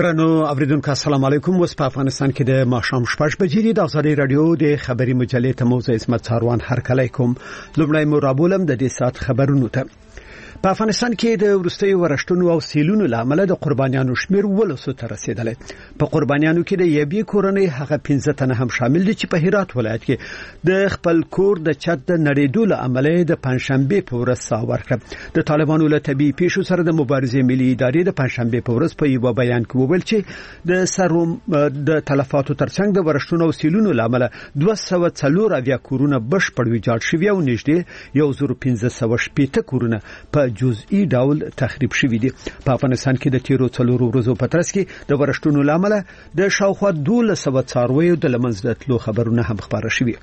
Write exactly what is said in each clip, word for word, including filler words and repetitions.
درنو اوریدونکو السلام علیکم. اوس په افغانستان کې د ماښام شپږ بجې دي. د ازادي رادیو د خبري مجلې ته موضوع عصمت څاروان هرکلی کوم. لومړی مو رابولم د دې سات خبرونو ته. په افغانستان کې د ورستي ورشتونو او سیلونو لامل د قربانیانو شمیر ولسو ته رسیدلی. په قربانیانو کې د یبي کورنۍ هغه پنځه تنه هم شامل دي چې په هرات ولایت کې د خپل کور د چت د نړیدو لامل د پنځشنبه په ورځ ساه ورکړه. د طالبانو له طبي پیښو سره د مبارزې ملي ادارې د پنځشنبه په ورځ په یو بیان کې وویل چې د سروم د تلفاتو ترڅنګ د ورشتونو او سیلونو لامل دوه سوه څلور اویا کورونه بشپړ ویجاړ شوي او نږدې یو زر پنځه سوه شپېته کورونه په جزئی ډول تخریب شوي دي. په افغانستان کې د تیرو څلورو ورځو په ترڅ کې د ورشتونو لامل د شاوخوا دوه سوه څارویو د لمنځه تلو خبرونه هم خبره شوي.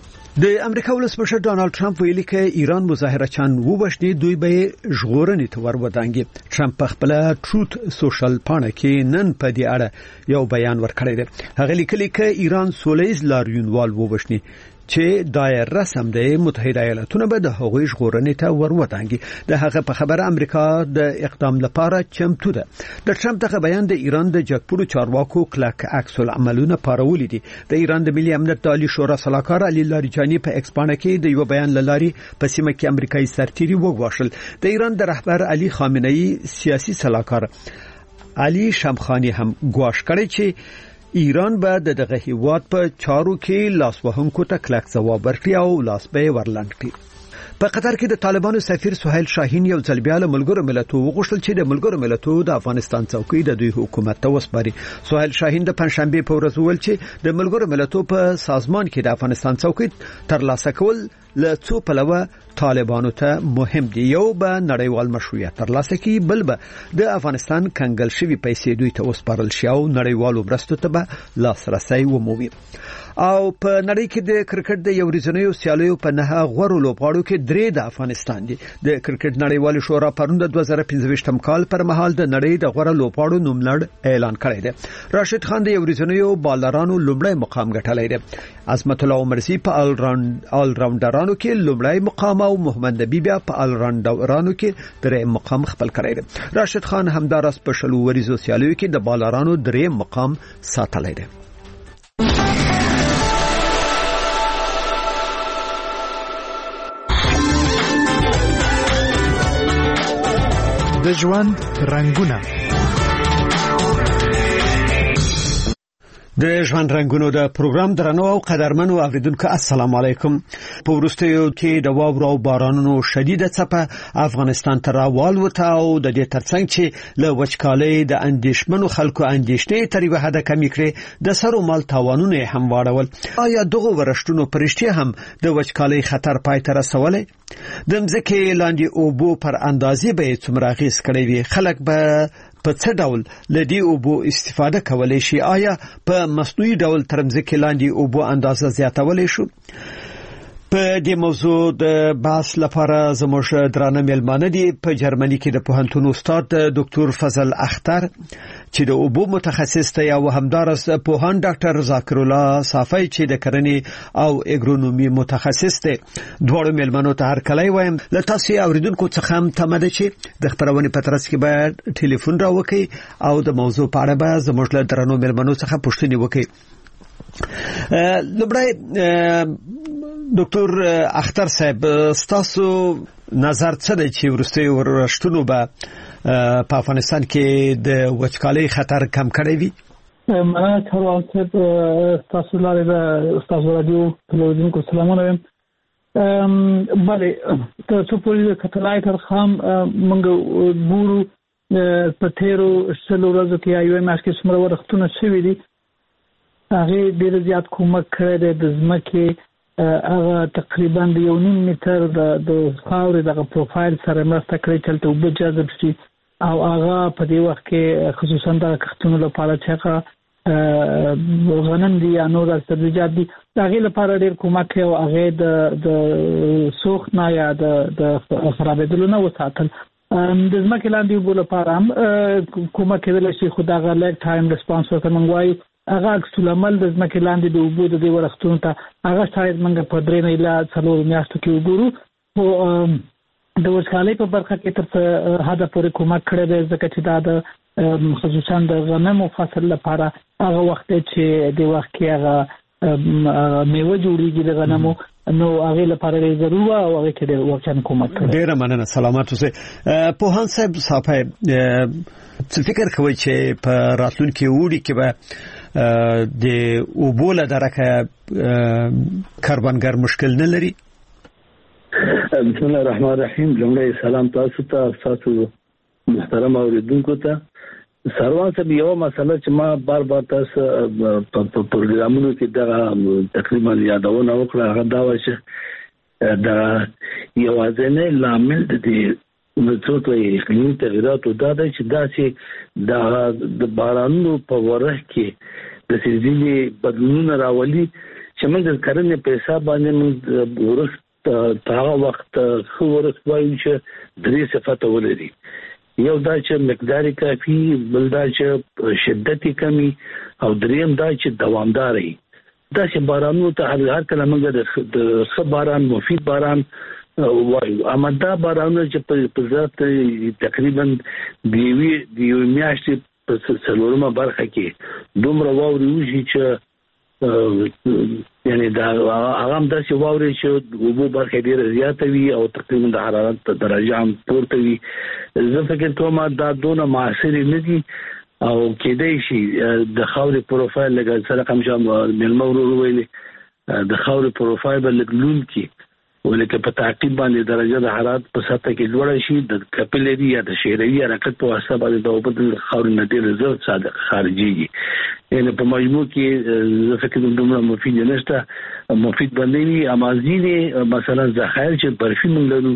د امریکا ولسمشر ډانلډ ټرمپ ویلي چې ایران مظاهرچیان وبښني دوی به ژغورنې ته ورودانګي. ټرمپ په خپل ټروت سوشل پاڼه کې نن په دې اړه یو بیان ورکړی دی. هغه لیکلي چې ایران سولهییز لاریونوال وبښني چې دایر رسم د متحده ایالاتونو به د هغوی ژغورنې ته ورودانګي. د هغه په خبره امریکا د اقدام لپاره چمتو ده. د ټرمپ دغه بیان د ایران د جګپوړو چارواکو کلک عکس العملونه پارولي دي. د ایران د ملي امنیت د عالی شورا سلاکار علي لاریجانی په ایکس باندې کې د یو بیان لاري په سیمه کې امریکایي سرتیري وګواښل. د ایران د رهبر علي خامنه‌ای سیاسي سلاکار علي شمخانی هم ګواښ کړی چې ایران به دغه هیواد په چارو کې لاس وهونکو ته کلک ځواب ورکړي او لاس به ورلنډ کړي. په قطر کې د طالبانو سفیر سہیل شاهین یو ځل بیا له ملګرو ملتونو وغوښتل چې د ملګرو ملتونو د افغانستان څوکۍ د دوی حکومت ته وسپاري. سہیل شاهین د پنځشنبه په ورځ ویل چې د ملګرو ملتونو په سازمان کې د افغانستان څوکۍ ترلاسه کول له څو پلوه طالبانو ته مهم دي. یو به نړیوال مشروعیت ترلاسه کړي، بل به د افغانستان کنګل شوی پیسې دوی ته وسپارل شي او نړیوالو مرستو ته به لاسرسي ومومي. او په نړۍ کې د کرکټ د یو ورځنیو سیالیو په نه غوړو لوبغاړو کې درې د افغانستان دي. د کرکټ نړیوال شورا پرون د دوه زره پنځه کال پر مهال د نړۍ د غوړو لوبغاړو نوملړ اعلان کړی دی. راشد خان د یو ورځنیو بالرانو لومړی مقام ګټلی دی. عظمت الله عمرزي په آل راوند آل راوندرانو کې لومړی مقام او محمد نبی بیا په آل راوندرانو کې دریم مقام خپل کړی دی. راشد خان همدارس په شلو ورځو سیالیو کې د بالرانو دریم مقام ساتلی دی. د ژوند رنگونه د ژوند رنگونو د پروګرام درنو او قدرمنو اوریدونکو السلام علیکم. په ورستیو کې د واورو او بارانونو شدیده څپه افغانستان ته راوالوته او د دې ترڅنګ چې له وچکالۍ د اندېښمنو خلکو اندېښنې تر یوه حده کمې کړې، د سر او مال تاوانونه هم واړول. آیا دغه ورشتونو پرشتیا هم د وچکالۍ خطر پای ته رسولی؟ د مځکې لاندې اوبو پر اندازې به څومره اغېز کړی وي؟ خلک به په څه ډول لدی اوبو استفاده کولای شي؟ آیا په مصنوعي ډول تر مځکې لاندې اوبو اندازه زیاتولای شو؟ په دې موضوع د بحث لپاره زموږ درانه مېلمانه دي. په جرمني کې د پوهنتون استاد ډاکټر فضل اختر چې د اوبو متخصص دی او همدارس پوهان ډاکټر ذاکر الله صافی چې د کرنې او اګرونومي متخصص دی. دواړو مېلمنو ته هرکلی وایم. له تاسو اوریدونکو څخه هم تمه ده چې د خبرونې په ترڅ کې به ټلیفون راوکړئ او د موضوع په اړه به زموږ له درنو مېلمنو څخه پوښتنې وکړئ. لومړی ډاکټر اختر صاحب، ستاسو نظر څه دی چې ورستي ورشتونو به په افغانستان کې د وچکالۍ خطر کم کړی وي؟ مننه کاروان صاحب، تاسو لاره د تاسو رادیو تلویزیونکو سلامونه وایم. بله ته څو پوری کتلای تر خام منګ ګورو په تیرو شلو ورځو کې یو ماش کې څومره ورختونه شوي دي. هغه ډیر زیات کومک کړی دی. د ځمکې هغه تقریبا د یو نیم متر د خاورې دغه پروفایل سره مرسته کړې چې هلته اوبه جذب شي او هغه په دې وخت کې خصوصا د کښتونو لپاره چې هغه غنم دي یا نور سبزیجات دي د هغې لپاره ډېر کومک کوي او هغې د سوخت نه یا د خرابېدلو نه وساتل. د ځمکې لاندې اوبو لپاره هم کومک کېدلی شي، خو دغه لږ ټایم ریسپانس ورته موږ وایو. هغه عکس العمل د ځمکې لاندې د اوبو د دې ورښتونو ته هغه شاید موږ په درې نه اله څلورو میاشتو کې وګورو. خو د وچکالۍ په برخه کې تر څه حده پورې کومک کړی دی، ځکه چې دا د خصوصا د غنمو فصل لپاره هغه وخت چې د وخت کې هغه میوه جوړیږي د غنمو نو هغه لپاره ضروري او هغه کې د وکړن کومک کوي. ډیر مننه. سلامات اوسئ. په هان صاحب صاحب څه فکر کوي چې په راتلونکي وړي کې به د اوبوله درکه کاربنګر مشکل نه لري؟ بسم الله الرحمن الرحیم. لومړی سلام تاسو ته، تاسو محترم اوریدونکو ته. سروان صاحب یو مسله چې ما بار بار تاسو په پروګرامونو کې دا تقریبا یادونه وکړه، هغه دا و چې دا یو ځنه لامل دي نو څه ته اقلیمي تغیرات او دا چې دا چې د بارانونو په ورخ کې د سیزلي بدلونونه راولي چې موږ د کرنې په حساب باندې موږ ورخ هغه وخت خو ورخ وایو چې درې صفات ولري. یو دا چې مقدار کافي، بل دا چې شدت کمی، او دریم دا چې دوامدار وي. دا چې بارانونو ته هر کله موږ د ښه باران، مفید باران وایو. اما دا بارانونه چې په ذات تقریبا د یوې میاشتې په څلورمه برخه کې دومره واوري وشي چې یعنی دا هغه هم داسې واوري چې اوبو برخه ډیره زیاته وي او تقریبا د حرارت درجه هم پورته وي. زه فکر کوم دا دونه معاصر نه دي او کېدای شي د خاورې پروفایل لکه سره کوم چې ملمه ورور ویلي د خاورې پروفایل به لون کې ولکه په تعقیب باندې درجه د حرارت په سطح کې لوړ شي. د کپلری یا د شیروي حرکت په واسطه باندې د اوبو د خاورې نه ډیر زر صادق خارجيږي. یعنی په مجموع کې زه فکر کوم دومره مفید نشته، مفید باندې وي. اما ځینې مثلا ذخایر چې برفي موږ لرو،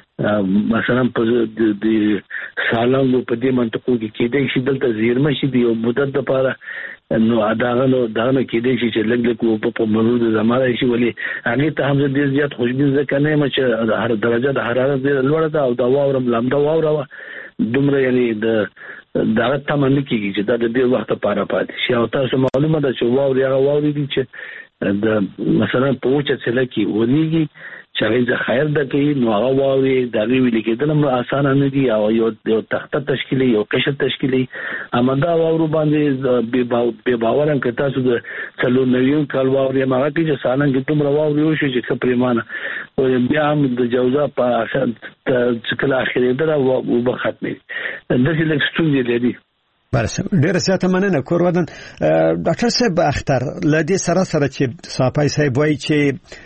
مثلا په د سالانګو په دې منطقو کې کېدای شي دلته زیرمه شي د یو مدت لپاره، نو اداغه نو داغه کېدای شي چې لګ لګ په مرود زماره شي، ولې هغه ته هم ډیر زیات خوشبین ځکه نه مچ هر درجه د حرارت لوړه ده او دا واورم لامده واوره دومره یعنی د داغه تمن کېږي چې دا د دې وخت لپاره پاتې شي. او تاسو معلومه ده چې واوري هغه واوري دي چې د مثلا په وچه څله کې ونیږي چې هغه ذخایر د کوي، نو هغه واوري دا ویل کېدل هم اسانه نه دي او یو یو تخته تشکیلي یو قشر تشکیلي. اما دا واورو باندې به باور هم که تاسو د څلور نوي کال واوري هغه کې چې سالن کې تومره واوري وشي چې خپرمانه او بیا هم د جوزا په اخر څکل اخري درا او به ختمي د دې لکستون دی دی. برسم ډیر زیاته مننه کورودن. ډاکټر صاحب اختر لدی سره سره چې صاحب صاحب وایي چې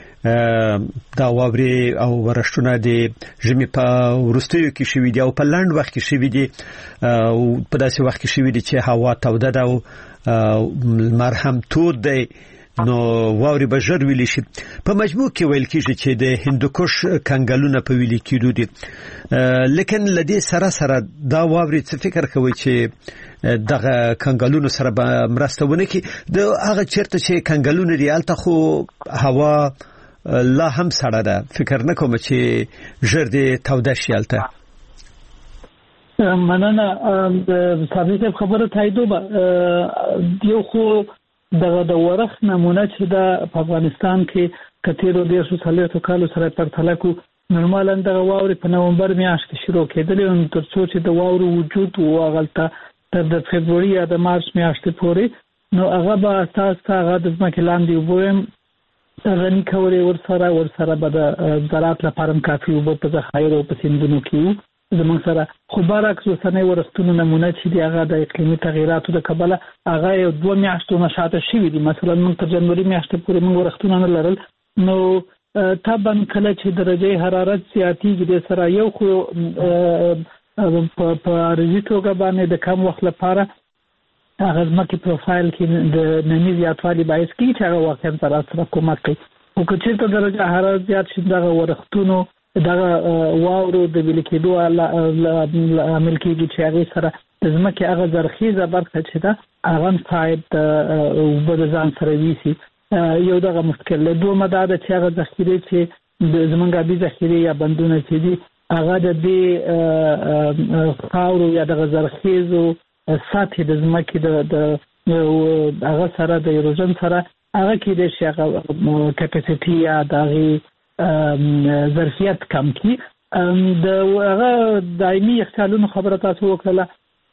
دا واوري او ورښتونه د ژمي په ورستیو کې شوي دي او په لاند وخت کې شوي دي او په داسې وخت کې شوي دي چې هوا توده ده او مرهم تود دی، نو واوري به ژر ویلی شي. په مجموع کې ویل کېږي چې د هندوکش کنګلونه په ویلي کېدو دي، لیکن لدی سره سره دا واوري څه فکر کوي چې دغه کنګلونو سره به مرسته ونه کړي؟ د هغه چیرته چې کنګلونه دي هلته خو هوا لا هم سړه ده، فکر نه کوم چې ژر دې توده شي هلته. مننه. د صاحب خبره تاییدو به یو خو دغه د ورخ نمونه چې د په افغانستان کې کتیرو د شو سلیتو کالو سره پرتله کو نورمالاً دغه واوري په نومبر میاشت کې شروع کېدلې او تر څو چې د واورو وجود او غلطه تر د فبرवरी یا د مارچ میاشتې پورې، نو هغه به اساس هغه د ځمکې لاندې وبویم غني کولې ورسره ورسره به د زراعت لپاره کافي وبو په ذخایر او په سیندونو کې زموږ سره. خو برعکس اوسنۍ ورښتونو نمونه چې دی هغه د اقلیمي تغیراتو د کبله هغه یو دوه میاشتو نه شاته شوي دي. مثلا موږ تر جنوري میاشتې پورې موږ ورښتونه نه لرل، نو طبعا کله چې درجه حرارت زیاتېږي د سره یو خو په عارضي توګه باندې د کم وخت لپاره هغه ځمکې پروفایل کې د نمی زیاتوالي باعث کېږي چې هغه واقعا زراعت سره کومک کوي. خو که چېرته درجه حرارت زیات شي دغه ورښتونو دغه واورو د ویل کېدو عامل کېږي چې هغه سره د ځمکې هغه زرخیزه برخه چې ده هغه صاحب اوبه د ځان سره ویسي. یو دغه مشکل له دومره دا ده چې هغه ذخیرې چې د زمونږ آبي ذخیرې یا بندونه چې دي هغه د دې خاورو یا دغه زرخیزو سطح د ځمکې د هغه سره د ایروژن سره هغه کېدای شي هغه کپاسټي یا دغه ظرفیت کم کی. د هغه دایمي اختلالونو خبره تاسو وکړه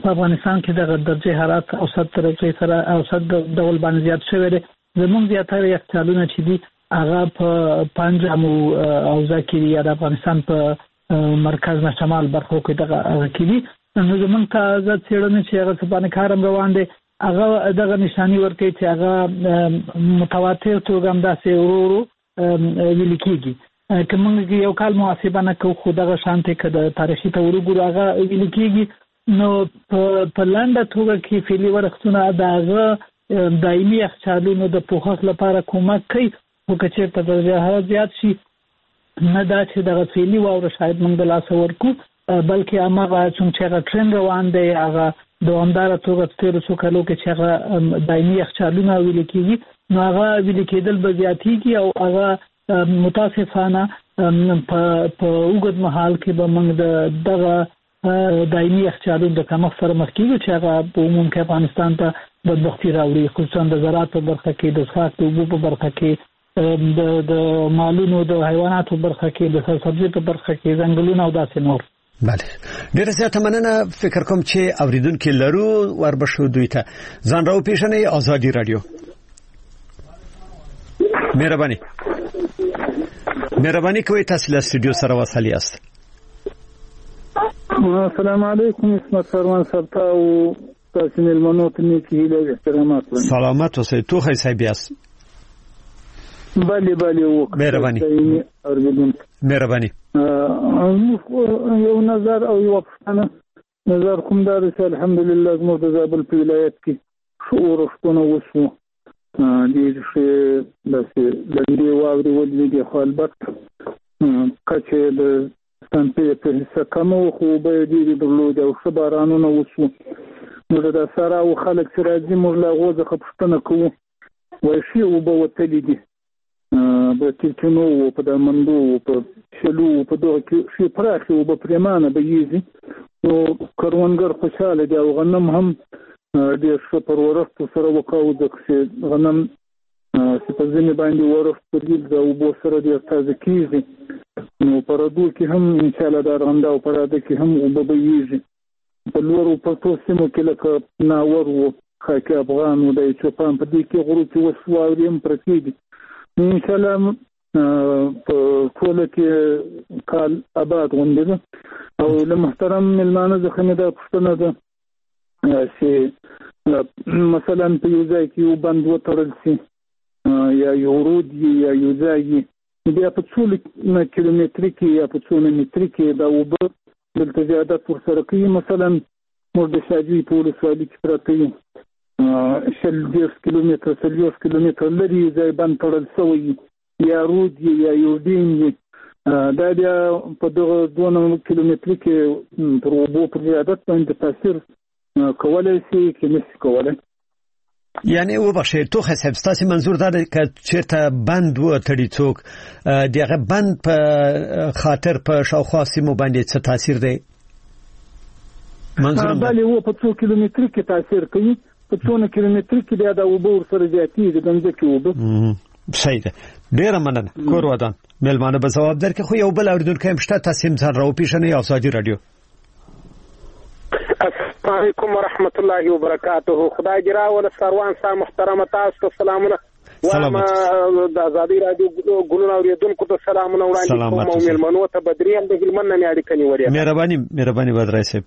په افغانستان کې د درجه حرارت اوسط درجه سره اوسط ډول باندې زیات شوی دی. زموږ زیاتره یخچالونه چې دي هغه په پنجاب او ځکه یا د افغانستان په مرکز نه شمال برخو کې دغه کې دي. نو زموږ تازه څېړنې چې هغه څه باندې کارم روان دي هغه دغه نشاني ورکوي چې هغه متواتر توګه همداسې ورو ورو ویل کېږي. که موږ یو کال محاسبه نه کوو خو دغه شانتې که د تاریخي ته ورګورو هغه ویل کېږي. نو په لنډه توګه کې فعلي ورښتونه د هغه دایمي یخچالونو د پوښښ لپاره کومک کوي. خو که چېرته درجه حرارت زیات شي نه دا چې دغه فعلي واوره شاید موږ د لاسه ورکړو بلکې هماغه چې هغه ټرند روان دی هغه دوامداره توګه په تېرو څو کالو کې چې هغه دایمي یخچالونه ویل کېږي نو هغه ویل کېدل به زیاتېږي او هغه متاسفانه په اوږد مهال کې به موږ د دغه دایمي یخچالونو د کمښت سره مخ کېږو چې هغه په عموم کې افغانستان ته بدبختي راوړي، خصوصا د زراعت په برخه کې، د څښاک د اوبو په برخه کې، د د مالونو د حیواناتو برخه کې، د سبزي په برخه کې، ځنګلونه او داسې نور. بله ډیره زیاته مننه. فکر کوم چې اوریدونکو لرو وربشو دوی ته ځان راو پیژنې. آزادی رادیو مهرباني مهرباني کوي تاسو له استودیو سره وصل یاست. السلام علیکم اسمت فرمان صاحب او تاسو ملمنو ته نیکی هیله احترامات. سلامت اوسئ. تو خی صاحب یاست؟ بله بله وکړه. مهرباني مهرباني. یو نظر او یو پښتنه نظر کوم دا چې الحمدلله زموږ د زابل په ولایت کې شعور ښکونه وشو دې چې داسې لنډې واورې ولېږي خو البته کچې د سنپې په حصه کمه وه خو اوبه یې ډېرې درلودې او ښه بارانونه وشو. نو د سره او خلک چې راځي موږ له هغو څخه پوښتنه کوو وایي ښې اوبه وتلي دي په تیرچنو و په دامندو و په شلو و په دغه کې ښې پراخې اوبه پرېمانه بهیږي. نو کروندګر خوشحاله دي او غنم هم ډېر ښه پر ورښتو سره وکاو ځکه چې غنم چې په ځینې باندې ورښت پرېږدي د اوبو سره ډېر تازه کېږي. نو په ردو کې هم انشاءالله د ارغنداو په راده کې هم اوبه بهیږي. په لوړو پرتو سیمو کې لکه ناور و خاکي افغان و د چوپان په دې کې غرو کې اوس واورې هم پرتې دي. انشاءالله په ټوله کې کال آباد غوندې ده. او له محترم مېلمانه څخه مې دا پوښتنه ده چې مثلا په یو ځای کې یو بند وتړل شي یا یو رود یا یو ځای بیا په څو کیلومتري کې یا په څو متري کې دا اوبه دلته زیادت ورسره کوي. مثلا موږ د شاجوی په ولسوالۍ کې پراته یو شل دېرش کیلومتره څلوېښت کیلومتره لرې ځای بند تړل شوی یا رود یا یو ډیم دا بیا په دغه دوه کیلومتري کې پر اوبو پر زیادت باندې تاثیر کولی شي که نشي کولی. یعنی وبخښئ تو حساب ستاسو منظور دا دی که چیرته بند وتړي څوک دغه بند په خاطر په شاوخوا سیمو باندې څه تاثیر دی؟ منظور بله و په څو کیلومتري کې تاثیر کوي. په څو کیلومتري کې بیا د اوبه ورسره زیاتېږي د ځمکې اوبه. صحیح ده. ډېره مننه. کور ودان مېلمانه به ځواب درکړي. خو یو بل اورېدونکی هم شته. تاسو هم ځان راوپېژنئ. آزادي رادیو. السلام علیکم ورحمت الله وبرکاته. خدای دې راوله سروان صاحب محترمه تاسو ته سلامونه. سلامت. د آزادي رادیو ګلونه اورېدونکو ته سلامونه وړاندې کوم او مېلمنو ته بدري هم د هلمند نه مې اړیکه نیولې. مهرباني مهرباني بدرای صاحب.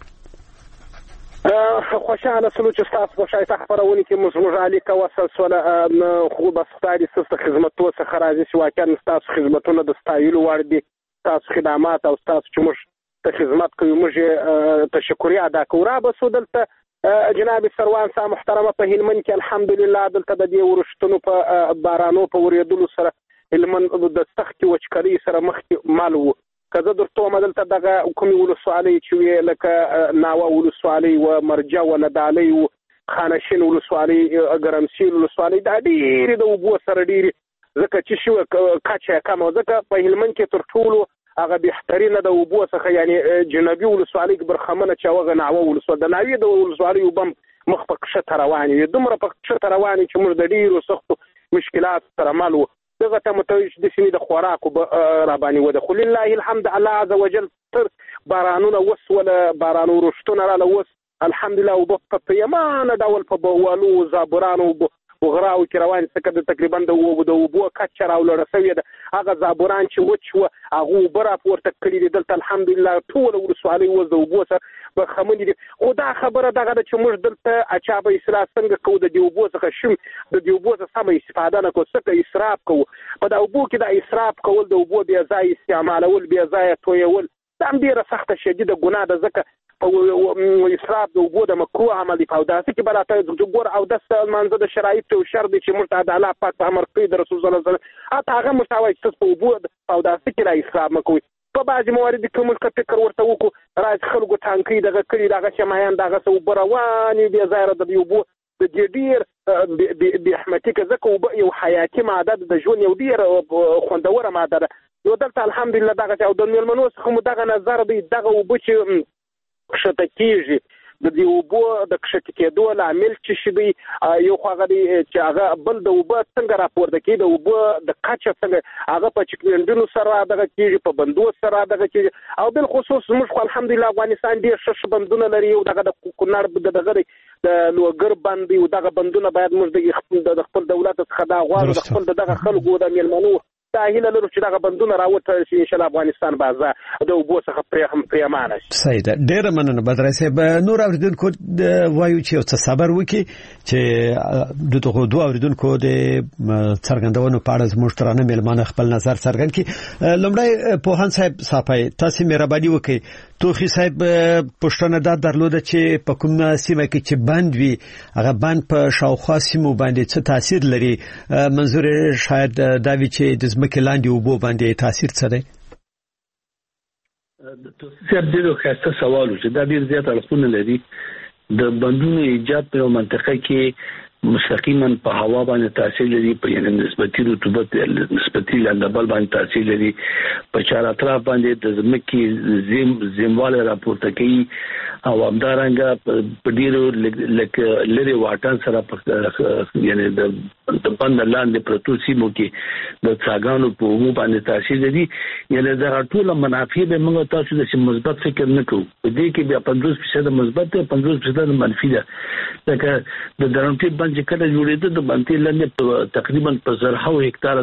خوشحاله سلو چې تاسو په شایسته خبرونه کې موږ اړیکه وصل سره خو بس خدای دې ستاسو خدمتو څخه راځي چې واقعا تاسو خدمتونه د ستایلو وړ دي. تاسو خدمات او تاسو چې موږ ته خدمت کوي موږ تشکر ادا کوو. را بسو دلته جناب سروان صاحب محترمه په هلمند کې الحمدلله دلته د دې ورښتونو په بارانو په ورېدلو سره هلمند د سختې وچکالۍ سره مخ مال وو. که زه درته وایم دلته دغه کومې ولسوالۍ چې وې لکه ناوه ولسوالۍ و مرجه و ندالۍ و خانشین ولسوالۍ ګرمسیر ولسوالۍ دا ډېرې د اوبو سره ډېرې ځکه چې شوه کچه کمه ځکه په هلمند کې تر ټولو هغه بهترینه د اوبو څخه یعنی جنوبي ولسوالۍ برخمنه چې هغه ناوه ولسوالۍ د ناوې د ولسوالۍ اوبه مخ په کښته روانې وې دومره په کښته روانې چې موږ د ډېرو سختو مشکلاتو سره مل وو. دغه ته متوجه د سیمې د خوراکو را باندې وده. خو لله الحمد الله عز وجل تر بارانونه وس ولا بارانو رښتونه راله وس الحمدلله وب په یمانه ډول په بوالو زابورانو وغراو کې روان څخه تقریبا د وبو کچ راول رسوي د هغه زابوران چې وچ و هغه برا پورته کړی دي دلته الحمدلله ټول ورسوالي وز د وبو سره بخمنې دي او دا خبره دغه چې موږ دلته اچابه اصلاح څنګه کو د دیوبو څخه شم د دیوبو څخه سم استفاده نه کو څه اسراف کو په دا وبو کې د اسراف کول د وبو بیا ځای استعمالول بیا ځای تویول دا ډیره سخته شدیده ګناه ده ځکه په اسراف د وبو د مکروه عمل دی په داسې کې براته د ګور او د منځ د شرایط او شرط چې مرتد الله پاک په امر کوي د رسول الله صلی الله علیه وسلم اته هغه مستوي چې په وبو او داسې کې را اسراف مکوي په بعضی موارد کې موږ فکر ورته وکړو راځي خلکو ټانکي دغه کړي دغه شمایان دغه سو برواني بیا ظاهر د وبو د ډیر د احمدي کزکه یو حیاتي ماده د ژوند یو ډیر خوندوره ماده ده یو دلته الحمدلله دغه او د میلمنو څخه دغه نظر دی دغه وبو چې کښته کېږي د دې اوبو د کښته کېدو لامل چې شي دی یو خو هغه دی چې هغه بل د اوبو څنګه راپورته کېږي د اوبو د کچه څنګه هغه په چکلندونو سره دغه کېږي په بندو سره دغه کېږي او بل خصوص موږ خو الحمدلله افغانستان ډېر ښه بندونه لري او دغه د کونړ د دغه د لوګر بند او دغه بندونه باید موږ د خپل دولت څخه دا غواړو د خپل دغه خلکو د میلمنو تاهیل لرو چې دغه بندونه راوته شي ان شاء الله افغانستان بازه د وبو څخه پرې هم پریمانه شي. صحیح ده. ډېر مننه بدر صاحب. نور اوریدونکو وایو چې څه صبر وکي چې دغه دوه اوریدونکو د څرګندونو په اړه زموږ ترانه میلمانه خپل نظر څرګند کړي. لومړی پوهان صاحب صافای تاسو مهرباني وکړئ توخي صاحب پښتنه دا درلوده چې په کوم سیمه کې چې بند وي هغه بند په شاوخوا سیمو باندې څه تاثیر لري منظور شاید دا وی چې د ځمکې لاندې اوبو باندې تاثیر څه دی؟ د څه ډیرو خاصه سوال چې دا ډیر زیات اړخونه لري. د بندونو ایجاد په منطقه کې مستقیما په هوا باندې تاثیر لري په یعنی نسبتي رطوبت نسبتي لندبل باندې تاثیر لري په چار اطراف باندې د ځمکې زم زمواله راپورته کوي او همدارنګه په ډیرو لکه لري واټن سره یعنی د بند لاندې پروتو سیمو کې د څاګانو په عموم باندې تاثیر لري. یعنی دا ټول منافع به موږ تاسو د مثبت فکر نه کوو په دې کې بیا پنځوس فیصد مثبت او پنځوس فیصد منفي ده. لکه د درنټي باندې چې کله جوړېده د باندې لاندې تقریبا په زرهاو هکتار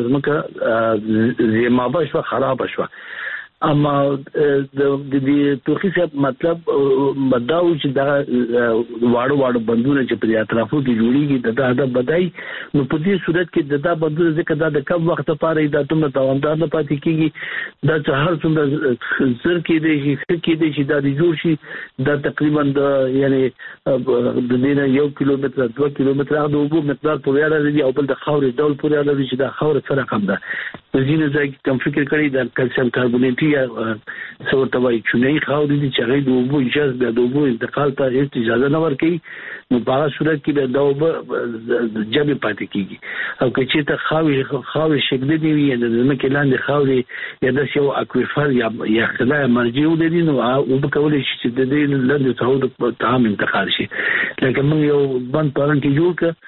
ځمکه زیمابه شو خراب شو. اما د دې توخي صاحب مطلب مداو چې دا واړو واړو بندونه چې په اطرافو کې جوړیږي د دا د بدای نو په دې صورت کې د دا بندونه ځکه دا د کم وخت لپاره د اتمه دوامدار نه پاتې کیږي دا چې هر څومره زر کې دی چې کې دی چې دا د جوړ شي دا تقریبا د یعنی د دې یو کیلومتر دوه کیلومتر د اوبو مقدار پورې اړه او بل د خاورې ډول پورې اړه چې دا خاور سره کم ده. د ځینې ځای کې کم فکر کړی د کلسیم کاربونیټي یا څو توای چونی خاورې دي چې هغه د اوبو اجازه د اوبو انتقال ته هیڅ اجازه نه ورکوي نو په هغه صورت کې د اوبو جبې پاتې کیږي او که چې ته خاورې خاورې شکل دی وي د ځمکې لاندې خاورې یا د یو اکویفر یا یا خلای مرجع ولري نو او به کولای شي چې د دې لاندې څو د تام انتقال شي. لکه موږ یو بند پران کې جوړ ک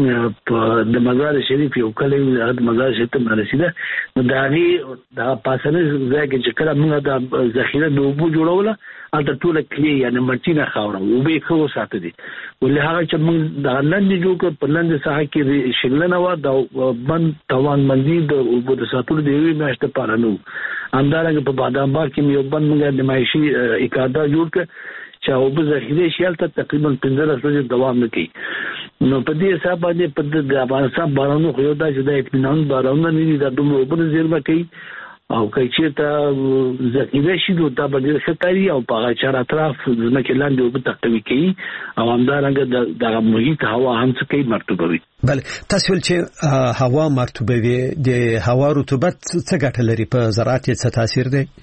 په د مزار شریف یو کله د مزار شریف ته رسیده نو دا غي د پاسنه ځای کې چې کله موږ د ذخیره د اوبو جوړوله البته ټول کلی یعنی مرچینه خاوره او به خو ساتي دي ولې هغه چې موږ د لاندې جوړ ک په لاندې ساحه کې شګلنه و د بند توان مندي د اوبو د ساتلو دی وی ماشته پارانو همدارنګه په بادام باغ کې یو بند موږ د مایشي اکادا جوړ ک چې او به ذخیره شیلته تقریبا پنځه ورځې دوام نه کوي. نو په دې حساب باندې په د افغانستان بارانو خو یو دا چې د اطمینان بارانونه نه دي د دومره اوبه زیرمه کوي او که چې ته ذخیره شي نو دا به ډېر ښه کاري او په هغه چار اطراف ځمکې لاندې اوبه تقوي کوي او همدارنګه دغه محیط هوا هم څه کوي مرطوبه وي. بله تاسو ول چې هوا مرطوبه وي د هوا رطوبت څه ګټه لري په زراعت یې څه تاثیر دی؟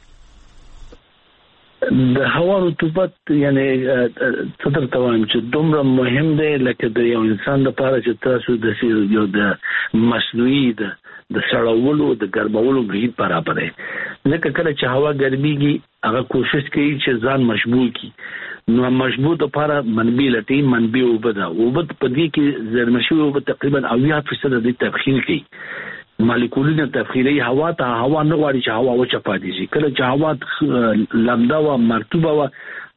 د هوا رطوبت یعنی څه درته وایم چې دومره مهم دی لکه د یو انسان لپاره چې تاسو د یو د مصنوعي د د سړولو د ګرمولو محیط برابر دی. لکه کله چې هوا ګرميږي هغه کوشش کوي چې ځان مشبوع کړي نو مشبوع لپاره منبع لټي منبع وبدا وبد په دې کې زرمشي وب تقریبا اویا فیصد د تبخیر کوي مالیکولونه تبخیري هوا ته هوا نه غواړي چې هوا وچه پاتې شي. کله چې هوا لمده او مرطوبه و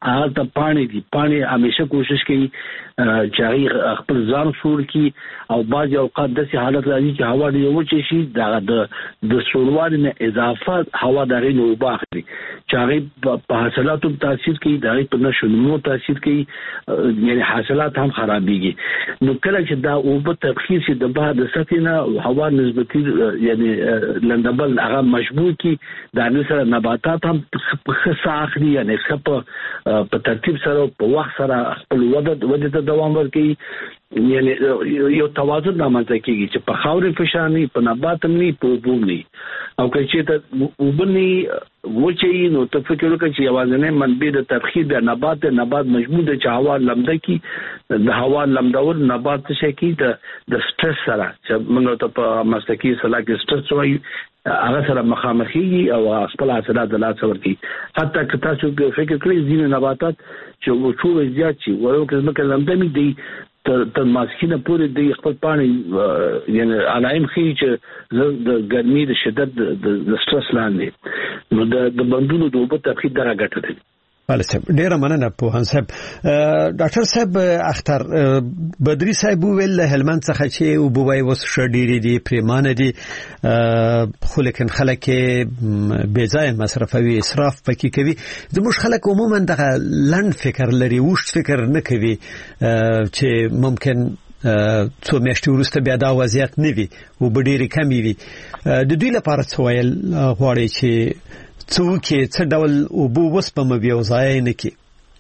هغه ته پانی دي پانی همیشه کوشش کوي چې هغه خپل ځان سور کی او بعض اوقات داسې حالت راځي چې هوا ډېره وچه شي د د سوروالي نه اضافه هوا دغه نو باخلي چې هغه په حاصلاتو تاثیر کوي دغه په نشو تاثیر کوي یعنی حاصلات هم خرابيږي نو کله چې دا او په تبخیر شي د بعد سفینه هوا نسبتي یعنی لندبل هغه مشبوه کی د سره نباتات هم خصه اخلي یعنی خپ په ترتیب سره په وخت سره خپل وده وده ته دوام ورکړي یعنی یو توازن رامنځته کیږي چې په خاورې فشاني په نبات نه په وبونی او کله چې وبني وچی نو ته فکر وکړي چې یوازې منبع د تبخیر د نبات نبات مجموع د هوا لمده کی د هوا لمدور نبات څه کی د د سټرس سره چې موږ ته په مسلکی سره کې سټرس وایي هغه سره مخامخي او خپل حاصلات د لاس ورکی حتی که تاسو فکر کړئ ځینې نباتات چې وچو زیات شي ورو کې ځکه لمده می دی تر ماسکینه پورې د خپل پانی یعنی علائم خي چې د ګرمي د شدت د سټرس لاندې نو د بندونو د وبو تبخیر دغه ګټه ده. بله صاحب ډیره مننه پوهان صاحب. ډاکټر صاحب اختر بدری صاحب ویل هلمند څخه چې وبوي وس شډيري دي پریمانه دي خو لیکن خلک بے ځای مصرفوي اسراف پکې کوي زموږ خلک عموما دغه لند فکر لري وښت فکر نه کوي چې ممکن څو میاشتې وروسته بیا دا وضعیت نه وي او ډېری کمی وي د دوی لپاره څه ویل غواړي چې څوک څه ډول او بو وسپم بیا ځای نه کی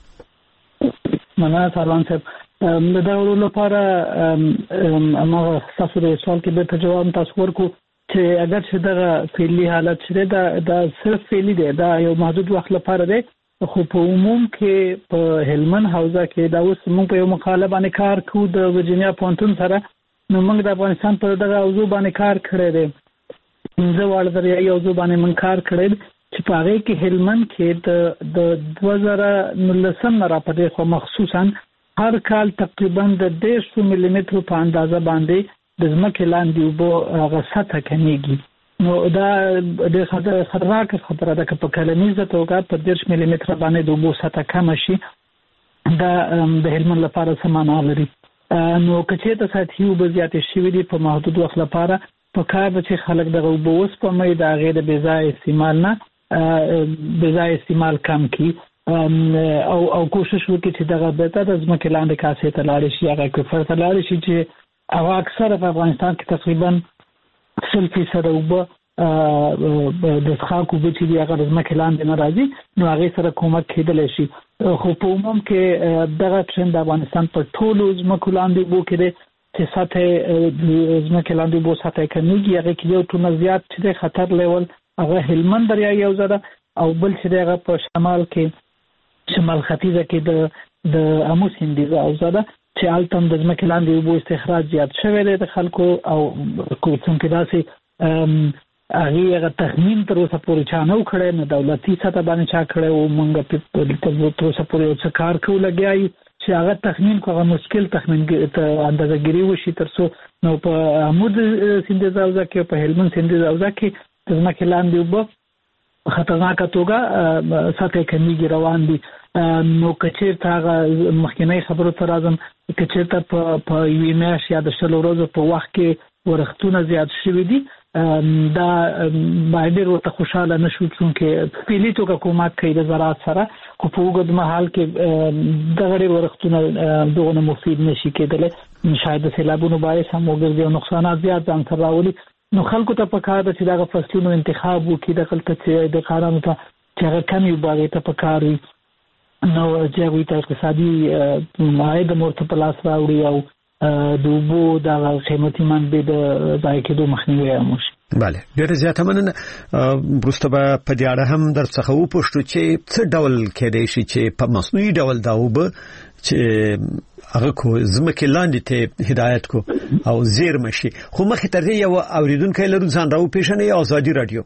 مننه سلام صاحب د ډول لپاره اما تاسو د سوال کې به جواب تاسو ورکو چې اگر چې دا فعلی حالت شته دا دا صرف فعلی دی دا یو محدود وخت لپاره دی خو په عموم کې په هلمند حوزه کې دا اوس موږ په یو مقاله باندې کار کوو د ورجینیا پونتون سره نو موږ د افغانستان په دغه موضوع باندې کار کړی دی زه واړه دریا یو موضوع باندې موږ کار کړی چې په هغه کې هلمند کې د د دوه زره نولسم نه راپدې خو مخصوصا هر کال تقریبا د دیرش ملي متر په اندازه باندې د ځمکې لاندې اوبه هغه سطح کمیږي نو دا د خطرناک خطر ده چې په کلنیزه توګه په دیرش ملي متر باندې د اوبو سطح کم شي دا د هلمند لپاره څه معنا لري نو کچې ته ساتي اوبه زیاتې شوي دي په محدود وخت لپاره په کار چې خلک دغه اوبه اوس په مې د هغې د بې ځایه استعمال نه بې ځایه استعمال کم کړي او او کوشش وکړي چې دغه بهتر د ځمکې لاندې کاسې ته لاړې شي هغه کوفر ته لاړې شي چې هغه اکثره په افغانستان کې تقریبا سل فیصده اوبه د څښاک اوبه چې دي هغه د ځمکې لاندې نه راځي نو هغې سره کومک کېدلی شي خو په عموم کې دغه ټرند د افغانستان په ټولو ځمکو لاندې اوبو کې دی چې سطح ځمکې لاندې اوبو سطح کمیږي هغې کې یو ټونه زیات چې دی خطر لیول هغه هلمند دریا یو ځای او بل چې هغه په شمال کې شمال ختیځه کې د د امو سیندیزه او زده چې التم د ځمکې لاندې اوبو استخراج زیات شوی دی د خلکو او کوم کې داسې هغه هغه تخمین تر اوسه پورې چا نه کړی نه دولتي سطح باندې چا کړی او موږ په تر اوسه پورې څه کار کوو لګیا یو چې هغه تخمین کوغه مشکل تخمین ته اندازه ګیری وشي تر څو نو په امو سیندیزه او ځکه په هلمند سیندیزه او ځکه د ځمکې لاندې اوبه خطرناکه توګه سطح کمیږي روان دي نو که چېرته هغه مخکینۍ خبرو ته راځم که چېرته په په یوې میاشت یا د شلو ورځو په وخت کې ورښتونه زیات شوي دي دا باید ډېر ورته خوشحاله نه شو چونکې فعلي توګه کومک کوي د زراعت سره خو په اوږد مهال کې دغه ډېر ورښتونه دغونه مفید نه شي کېدلی شاید د سیلابونو باعث هم وګرځي او نقصانات زیات ځان سره راولي نو خلکو ته پکار ده چې دغه فصلونو انتخاب وکړي دغلته چې د کارانو ته چې هغه کم وي هغې ته پکار وي نو چې هغوی ته اقتصادي عاید هم ورته په لاس راوړي او د اوبو دغه قیمتي منبع د ضایع کېدو مخنیوی هم وشي. بله ډېره زیاته مننه. وروسته به په دې اړه هم در څخه وپوښتو چې څه ډول کېدای شي چې په مصنوعي ډول دا اوبه چې هغه کو ځمکې لاندې ته هدایت کو او زیرمه شي خو مخې تر دې یو اوریدونکی لرو ځان راو پیژنئ آزادي رادیو.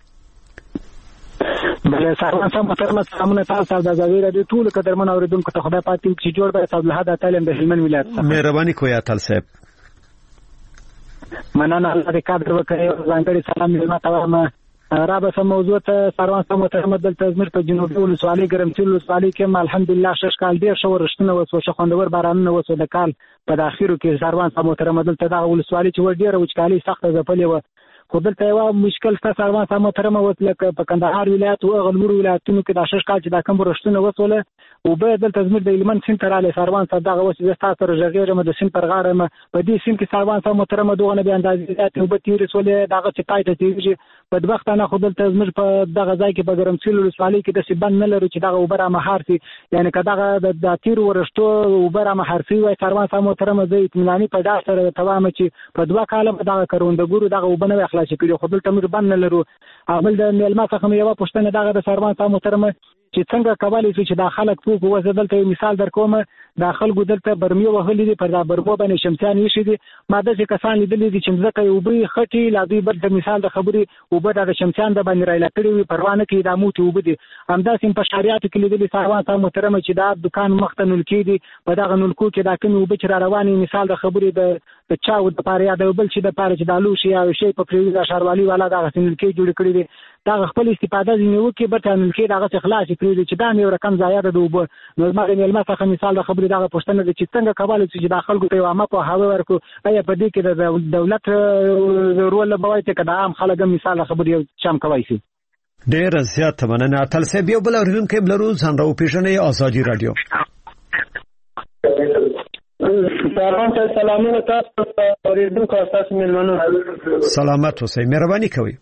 بله سلام سم محترم سلامونه تاسو د ازادي رادیو ټول قدرمن اوریدونکو ته خدای پاک دې چې جوړ به تاسو له هدا تعلیم د هلمند ولایت څخه مهرباني کوی اتل صاحب. مننه الله دې قدر وکړي ځانګړي سلام مې ماته ورما را به سم موضوع ته سروان سم محترم دلته زمر په جنوبي ولسوالۍ ګرمسیر ولسوالۍ کې الحمدلله شش کال ډیر شو رښتونه وسو خوندور بارانونه وسو د کال په داخلو کې سروان سم محترم دلته د ولسوالۍ چې ور ډیره وچکالي سخته ځپلې و خو دلته یو مشکل ست سروان سم محترم وسله په کندهار ولایت او غلمور ولایتونو کې د شش کال چې د کم رښتونه وسوله او به دلته زمر د ایلمن سین تراله سروان سم دغه وسې د ستاسو رجغیرم د سین پر غاړه په دې سین کې سروان سم محترم دوغه نه به اندازې ته به تیر سولې دغه چې پایته تیږي بدبختانه خو دلته زمر په دغه ځای کې په ګرمسیر ولسوالۍ کې د سیبان نه لري چې دغه وبره مهارتي یعنی کداغه د تیر ورشتو وبره مهارتي وای سروان سم محترم زه اطمینانی په داسه سره تمام چې په دوا کاله دغه کروندګورو دغه وبنه اخلاص کړي خو دلته موږ باندې لرو اول د میلمه څخه یو پښتنه دغه د سروان سم محترم چې څنګه کولای شي چې د خلک په وځ دلته مثال درکوم د خلکو دلته برمي وهلې دي پر د برمو باندې شمسیان یې دي ماده چې کسان لیدلې دي چې ځکه یو به خټي لا دوی بل د مثال د خبري او به د شمسیان د باندې راځي کړي وي پروانه کې د موټي وبدي همداسې په شریعت کې لیدلې سروان سم محترم چې دا دکان مختنل کې دي په دغه نلکو کې دا کوم وب چې را رواني مثال د خبري د د چاو د پاره یا د بل چې د پاره چې د لوشي یا شی په پریوزه شاروالي والا دغه سنل کې جوړ کړی دي دا خپل استفاده ځنیو کې به تنل کې دغه خلاص کړی چې دا یو رقم زیاده د وب نو مګر ملما څخه مثال د خبري دغه پښتنه چې څنګه کولای شي چې د خلکو په عامه په هاوی ورکو ایا په دې کې د دولت رول به وایي چې د عام خلک مثال خبري شام کوي شي ډیر زیات مننه تل سه بیا بل اوریدونکو بلرو ځان راو پیژنې ازادي رادیو سلام سلامونه تاسو ته اوریدونکو تاسو ملمنو سلامات اوسئ مهرباني کوئ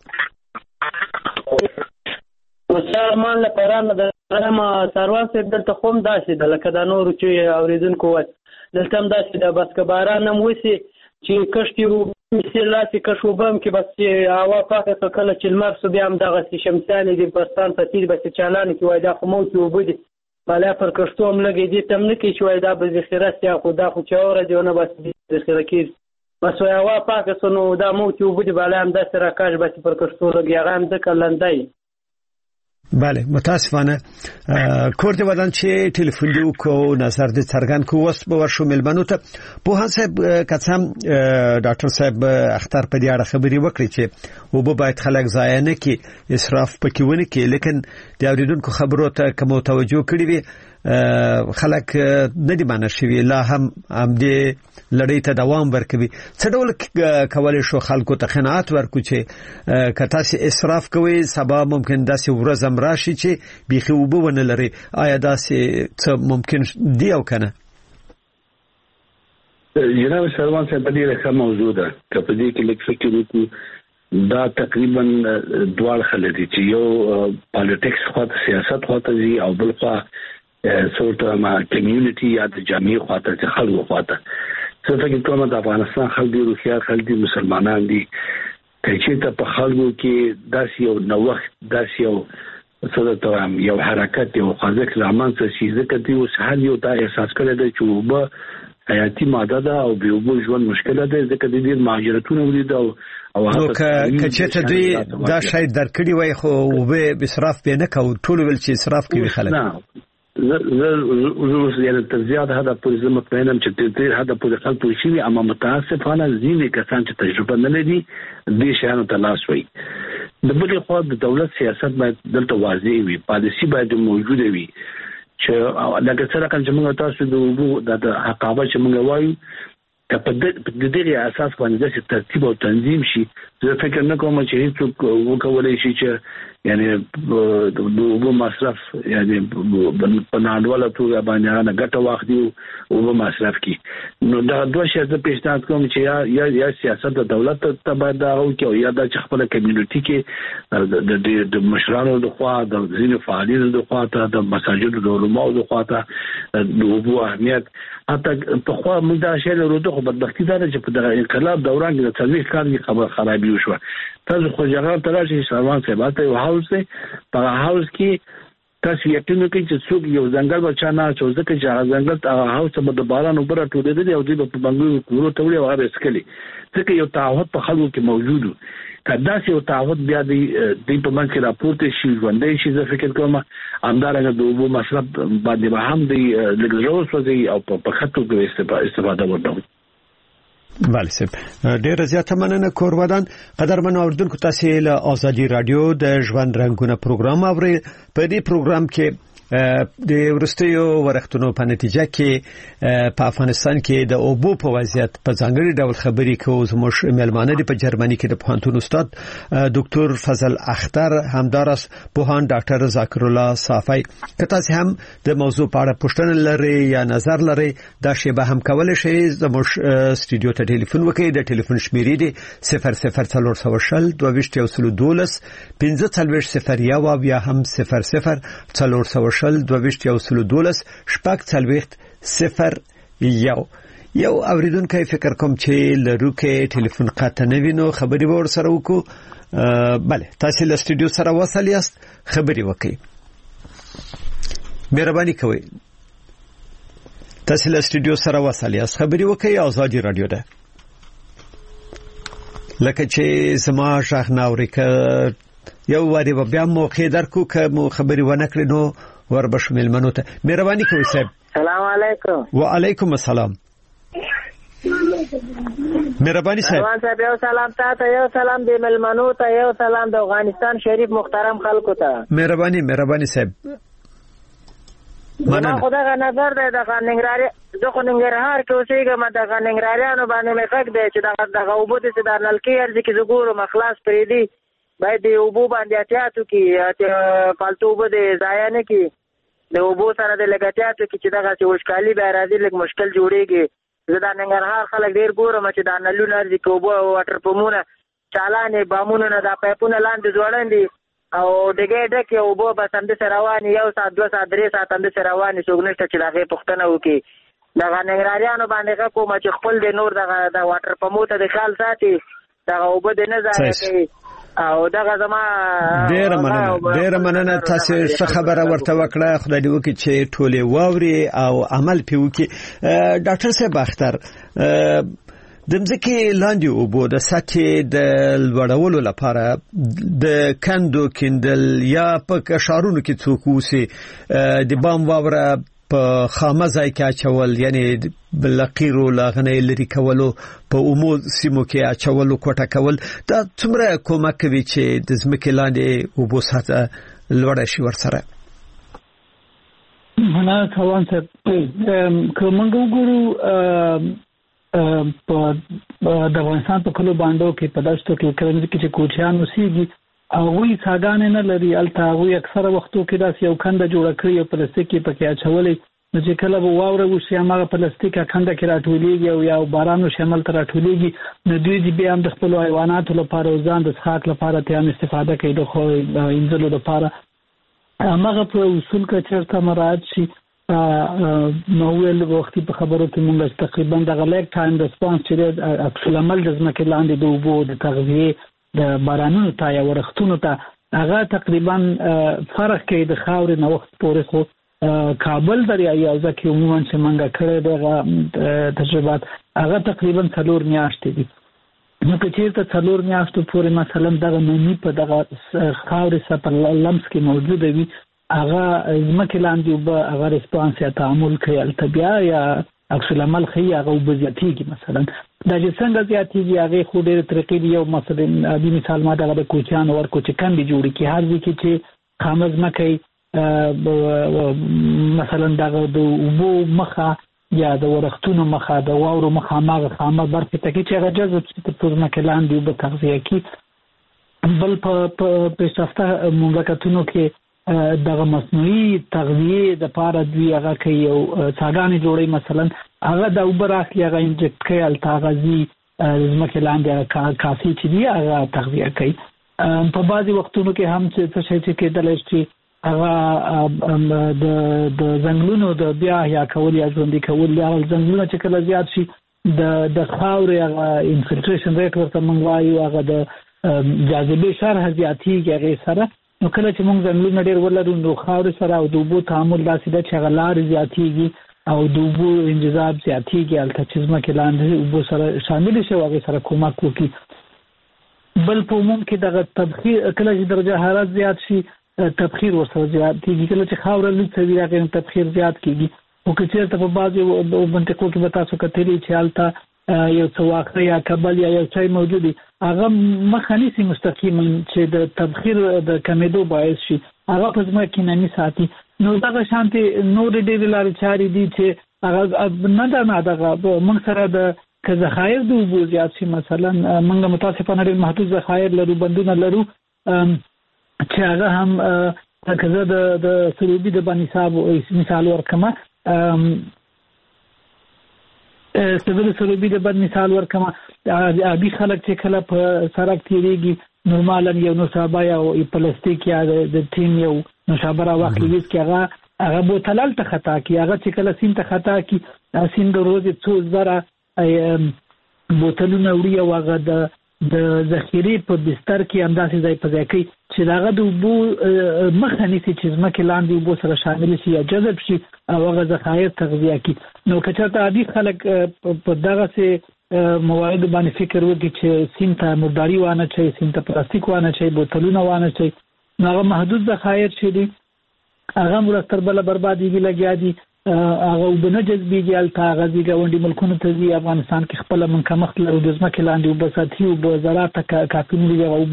مسلمان لپاره د رحمه سروان سره دلته کوم داسې د لکه د نور چې اوریدونکو وای دلته هم داسې د بس کباران هم وسی چې کشتي وو مثلاتي کشو بم کې بس هوا پاکه کله چې لمر سو بیا هم دغه شمساني د پاکستان په تیر بس چالان کې وای دا خو مو ته وبدي بالا پر کشتو هم لګي دي تم نه کې چې وای دا به ذخیره سیا خو دا خو چوره دیونه بس ذخیره کې بس وای هوا پاکه سنو دا مو ته وبدي بالا هم د سره کاش بس پر کشتو لګي هغه هم د کلندای بله متاسفانه کورد ودان چې ټلیفون دی کو نظر د څرګند کو وس به ورشو ملمنو ته په هڅه کڅم ډاکټر صاحب اختر په دې اړه خبري وکړي چې وب باید خلک ضایع نه کی اسراف پکې ونه کی لیکن د اوریدونکو خبرو ته کوم توجه کړی وي خلک نه دی باندې شوی لا هم هم دې لړۍ ته دوام ورکوي څه ډول کولای شو خلکو ته قناعت ورکو چې کته سي اسراف کوي سبب ممکن داسې ورځ راشي چې بيخي وبونه لري آیا داسې څه ممکن دی او کنه جناب سروان صاحب دې رقم موضوع ده کله دې کې لیک فکر وکړو دا تقریبا دوه خلک دي چې یو پالیټکس خاطر سیاست خاطر دي او بل خوا سورته ما کمیونټي یا د جامعي خاطر چې خلکو خاطر څه فکر کوم د افغانستان خلک دي روخيار خلک دي مسلمانان دي چې ته په خلکو کې داسې یو نوښت داسې یو څه ته یو حرکت یو خوځښت زمان څه شي ځکه دی اوس هر یو دا احساس کړی دی چې وبه حیاتي ماده ده او به وبه ژوند مشکله ده ځکه د دې مهاجرتونه ولید او او هغه کچته دوی دا شاید درکړي وای خو وبه اسراف به نه کو ټول ول چې اسراف کوي خلک زه زه یعنی تر زیات هدا پر زه مطمئنم چې تیر هدا پر خلک شي اما متاسفانه ځینې کسان چې تجربه نه لري دې شانو ته لاس وي د بل خو د دولت سیاست باید دلته واضح وي پالیسی باید موجوده وي چې لکه څنګه چې موږ تاسو د وبو د حقابه چې موږ وایو په دې دغه اساس باندې چې ترتیب او تنظیم شي زه فکر نه کوم چې هیڅ وکولای شي چې یعنی د وبو مصرف یعنی په نړیواله توګه باندې نه ګټه واخلي او وبو مصرف کی نو دا دوه شی د پیشنهاد کوم چې یا یا سیاست د دولت ته باید دا او کې یا د خپل کمیونټي کې د د مشرانو د خوا د ځینو فعالینو د خوا ته د مساجد د علماو د خوا ته د وبو اهمیت حتی په خوا موږ دا شی له روته بدبختی ده چې په دغه انقلاب دوران کې د تلويخ کار کې خبر خرابي وشو تاسو خو جګړه تراشي سروان صاحب ته یو هاوس دی په هاوس کې تاسو یقین وکړئ چې څوک یو ځنګل بچا نه چوز ځکه چې هغه ځنګل ته هاوس په د باران اوپر ټولې دي او دوی په بنګلورو کورو ته وړي او هغه اسکلي ځکه یو تعهد په خلکو کې موجود و کدا چې یو تعهد بیا دی د په منځ کې راپورته شي ژوندې شي زه فکر کوم همدارنګه د وبو مسله باندې به هم دی لګزروس وځي او په خطو کې استفاده وکړو بله سب ډیر زیاته مننه کورودان قدرمن اوردونکو تاسو له ازادي رادیو د ژوند رنگونه پروګرام اوري په دې پروګرام کې د ورستیو ورختونو په نتیجه کې په افغانستان کې د اوبو په وضعیت په ځانګړي ډول خبري کوو زموږ ملمانه دی په جرمني کې د پوهنتون استاد ډاکټر فضل اختر همدارس پوهان ډاکټر ذکر الله صافی کته هم د موضوع په اړه پوښتنه لري یا نظر لري دا شی به هم کول شي زموږ استودیو ته ټلیفون وکړئ د ټلیفون شمیرې دی صفر صفر څلور سو شل دوه ویشت یو سل دولس پنځه څلوېښت صفر یو او یا هم صفر صفر څلور سو شل دوه ویشت یو سل دولس شپږ څلوېښت صفر یو یو اوریدونکو فکر کوم چې لروکه ټلیفون قطع نه وینو خبري ور سره وکړو بله تاسو له استودیو سره وصل یاست خبري وکړئ مهرباني کوئ تاسو له استودیو سره وصل یاست خبري وکړئ ازادي رادیو ده لکه چې زما شاخ ناوریکه یو واری بیا موقع درکو که مو خبري ونه کړې نو وربشمل منوته مهرباني کوئ صاحب السلام علیکم وعلیکم السلام مهرباني صاحب صاحب یو سلام تاسو یو سلام دی ملمنو ته یو سلام د افغانستان شریف محترم خلکو ته مهرباني مهرباني صاحب مننه خدای نظر دی د ننګرهار زه خو ننګرهار کې اوسېږم د ننګرهاریانو باندې مې غږ دی چې دغه اوبو د نلکې ارزي کې زګورو مخلاص پرې دی باید د اوبو باندې احتیاطو کې پالتو اوبو د ضایع نه کې د اوبو سره د لګاتیاتو کې چې دغه چې وشکالي به راځي لږ مشکل جوړېږي زه د ننګرهار خلک ډېر ګورم چې دا نلونه ارزي کې اوبه واټر پمپونه چالانې بامونه نه دا پایپونه لاندې ځوړندي او ډګې ډکې اوبه بس همداسې روانې یو ساعت دوه ساعت درې ساعت همداسې روانې څوک نشته چې د هغې پوښتنه وکړي دغه ننګرهاریانو باندې غږ کوم چې خپل د نور دغه د واټر پمپو ته د خیال ساتي دغه اوبه د نه ضایع کوي او دغه زما ډېر مننه ډېر مننه تاسو څه خبره ورته وکړه خدای دې وکړي چې ټولې واوري او عمل پې وکړي ډاکټر صاحب اختر د مځکې لاندې اوبو د سطحې د لوړولو لپاره د کندو کیندل یا په ښارونو کې څوک اوسي د بام واوره په خامه ځای کې اچول یعنی بلقیرو لاغنه لري کولو په عموم سیمو کې اچولو کوټه کول دا څومره کومک کوي چې د ځمکې لاندې اوبو سطح لوړه شي ورسره نه کوم څه کوم وګورو په د افغانستان په کلو باندې کې په داشتو کې کړنځ کې چې کوچیان اوسېږي او وی څاګانې نه لري الته وی اکثره وختو کې داس یو کنده جوړ کړی او پلاستیک پکې اچولې نو چې کله به واوره وشي هغه پلاستیک کنده کې راټولېږي او یا بارانو شمال ته راټولېږي نو دوی دې بیا هم د خپل حیواناتو لپاره ځان د څښاک لپاره ته هم استفاده کوي د خو انځلو لپاره هغه په اصول کې چیرته مراد شي نو ول وخت په خبرو کې موږ تقریبا د غلیک ټایم ریسپانس چې عکس العمل د ځمکې لاندې د اوبو د تغذیه د بارانونو ته یا ورښتونو ته هغه تقریبا فرق کوي د خاورې نو وخت پورې خو کابل دریا یا ځکه عموما چې موږ کړې دغه تجربات هغه تقریبا څلور میاشتې دي نو که چیرته څلور میاشتو پورې مثلا دغه نمی په دغه خاورې سره په لمس کې موجود وي هغه ځمکې لاندې اوبه هغه ریسپانس یا تعامل کوي التبیا یا عکس العمل خي هغه اوبه زیاتېږي مثلا دا چې څنګه زیاتېږي هغه خو ډېر طریقې دی یو مثلا د مثال ما دغه د کوچیانو ورکو چې کندې جوړې کی هر ځکه چې خامز مکه مثلا دغه د اوبو مخه یا د ورښتونو مخه د واورو مخه ماغه خامه برخه ته کې چې هغه جذب چې په ځمکې لاندې اوبه تغذیه کوي بل په پیشرفته مملکتونو کې دغه مصنوعي تغذیه د پاره دوی هغه کوي او څاګانې جوړي مثلا هغه د اوبر اخلي هغه انجکټ کوي التغذی زمکه لاندې کافي چې دی هغه تغذیه کوي په بعضي وختونو کې هم څه څه چې کېدل شي هغه د د ځنګلونو د بیا یا کول یا ژوندۍ کول یا ځنګلونه چې کله زیات شي د د خاورې هغه انفلټریشن ریټ ورته موږ وایو هغه د جاذبې شرح زیاتېږي هغې سره نو کله چې موږ ځنګلونه ډېر ولرو نو خاورې سره او د اوبو تعامل داسې ده چې هغه لارې زیاتېږي او د اوبو انجذاب زیاتېږي هلته چې ځمکې لاندې اوبو سره شاملې شي او هغې سره کومک وکړي بل په عموم کې دغه تبخیر کله چې درجه حرارت زیات شي تبخیر ورسره زیاتېږي کله چې خاوره لږ څه وي هغې تبخیر زیات کېږي خو که چېرته په بعضې منطقو کې به تاسو کتلي چې هلته یو څه واقع یا کبل یا یو څه موجود دي هغه مخنی سي مستقیما چې د تبخیر د کمیدو باعث شي هغه په ځمکه کې نمی ساتي نو دا شانتي نور ډېر لارې چاري دي چې هغه نه دا نه دا موږ سره د که ذخایر د اوبو زیات شي مثلا موږ متاسفانه ډېر محدود ذخایر لرو بندونه لرو چې هغه هم کزه د د سروبي د بانی صاحب مثال ورکمه سبل سروبي د بد مثال ورکمه ابي خلک چې کله په سړک تیریږي نورمالاً یو نوشابه یا پلاستیک یا د ټیم یو نوشابه راوخلي چې هغه هغه بوتلل ته خطا کی هغه چې کله سین ته خطا کی سین د روزي څو زره بوتلونه وړي او هغه د د ذخیره په بستر کې انداسې ځای په ځای کې چې داغه د وبو مخه نيسي چې ځمکه لاندې وبو سره شامل شي یا جذب شي او هغه ذخایر تغذیه کی نو کچته عادي خلک په دغه سه موارد باندې فکر وکړي چې سین ته مرداري وانه چي سین ته پلاستیک وانه چي بوتلونه وانه چي هغه محدود ذخایر چې دي هغه مرتب بل بربادي لګیا دي هغه وبنه جذبيږي الته غزي غونډي ملکونو ته دي افغانستان کې خپل من کمخت لرو د ځمکې لاندې وبساتي او زراعت کافي نه او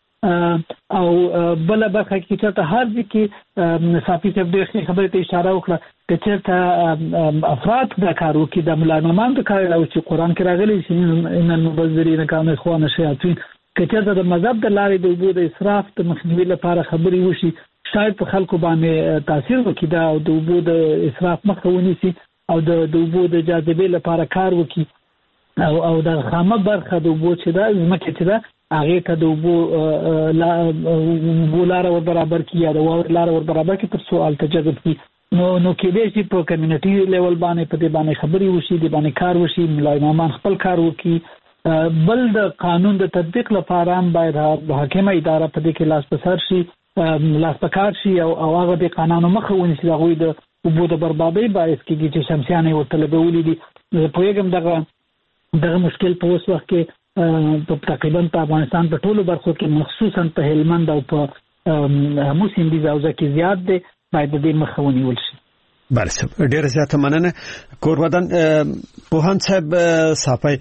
او بل برخه کې چې هر ځکه صافي څه د خبرې ته اشاره وکړه چې ته افراد دا کارو کې د ملایمان د کار او چې قران کې راغلي چې ان المبذرین کانوا اخوان الشیاطین چې د مذهب د لارې د وبو د اسراف د مخنیوي لپاره خبري وشي شاید په خلکو باندې تاثیر وکړي دا د وبو د اسراف مخه ونیسي او د وبو د جاذبې لپاره کار وکړي او او د خامه برخه د وبو چې دا زمکه چې دا هغه ته د وبو لا ولاره ور برابر کیه دا ور لاره ور برابر کی تر سوال تجربه کی نو نو کې دې چې په کمیونټي لیول باندې په دې باندې خبري وشي دې باندې کار وشي ملایمان خپل کار وکړي بل د قانون د تطبیق لپاره هم باید حاکمه اداره په دې کې لاس پسر شي لاس پکار شي او هغه د قانونو مخه ونیسي دغه د وبو د بربادۍ باعث کېږي چې شمسیانې ورته لګولې دي په یوګم دغه دغه مشکل په اوس وخت کې په تقریبا په افغانستان په ټولو برخو کې مخصوصا په هلمند او په همو سیندي حوزه کې زیات دي باید د مخه ونیول شي بله ډېر زیاته مننه کوربدان پوهان صاحب صافي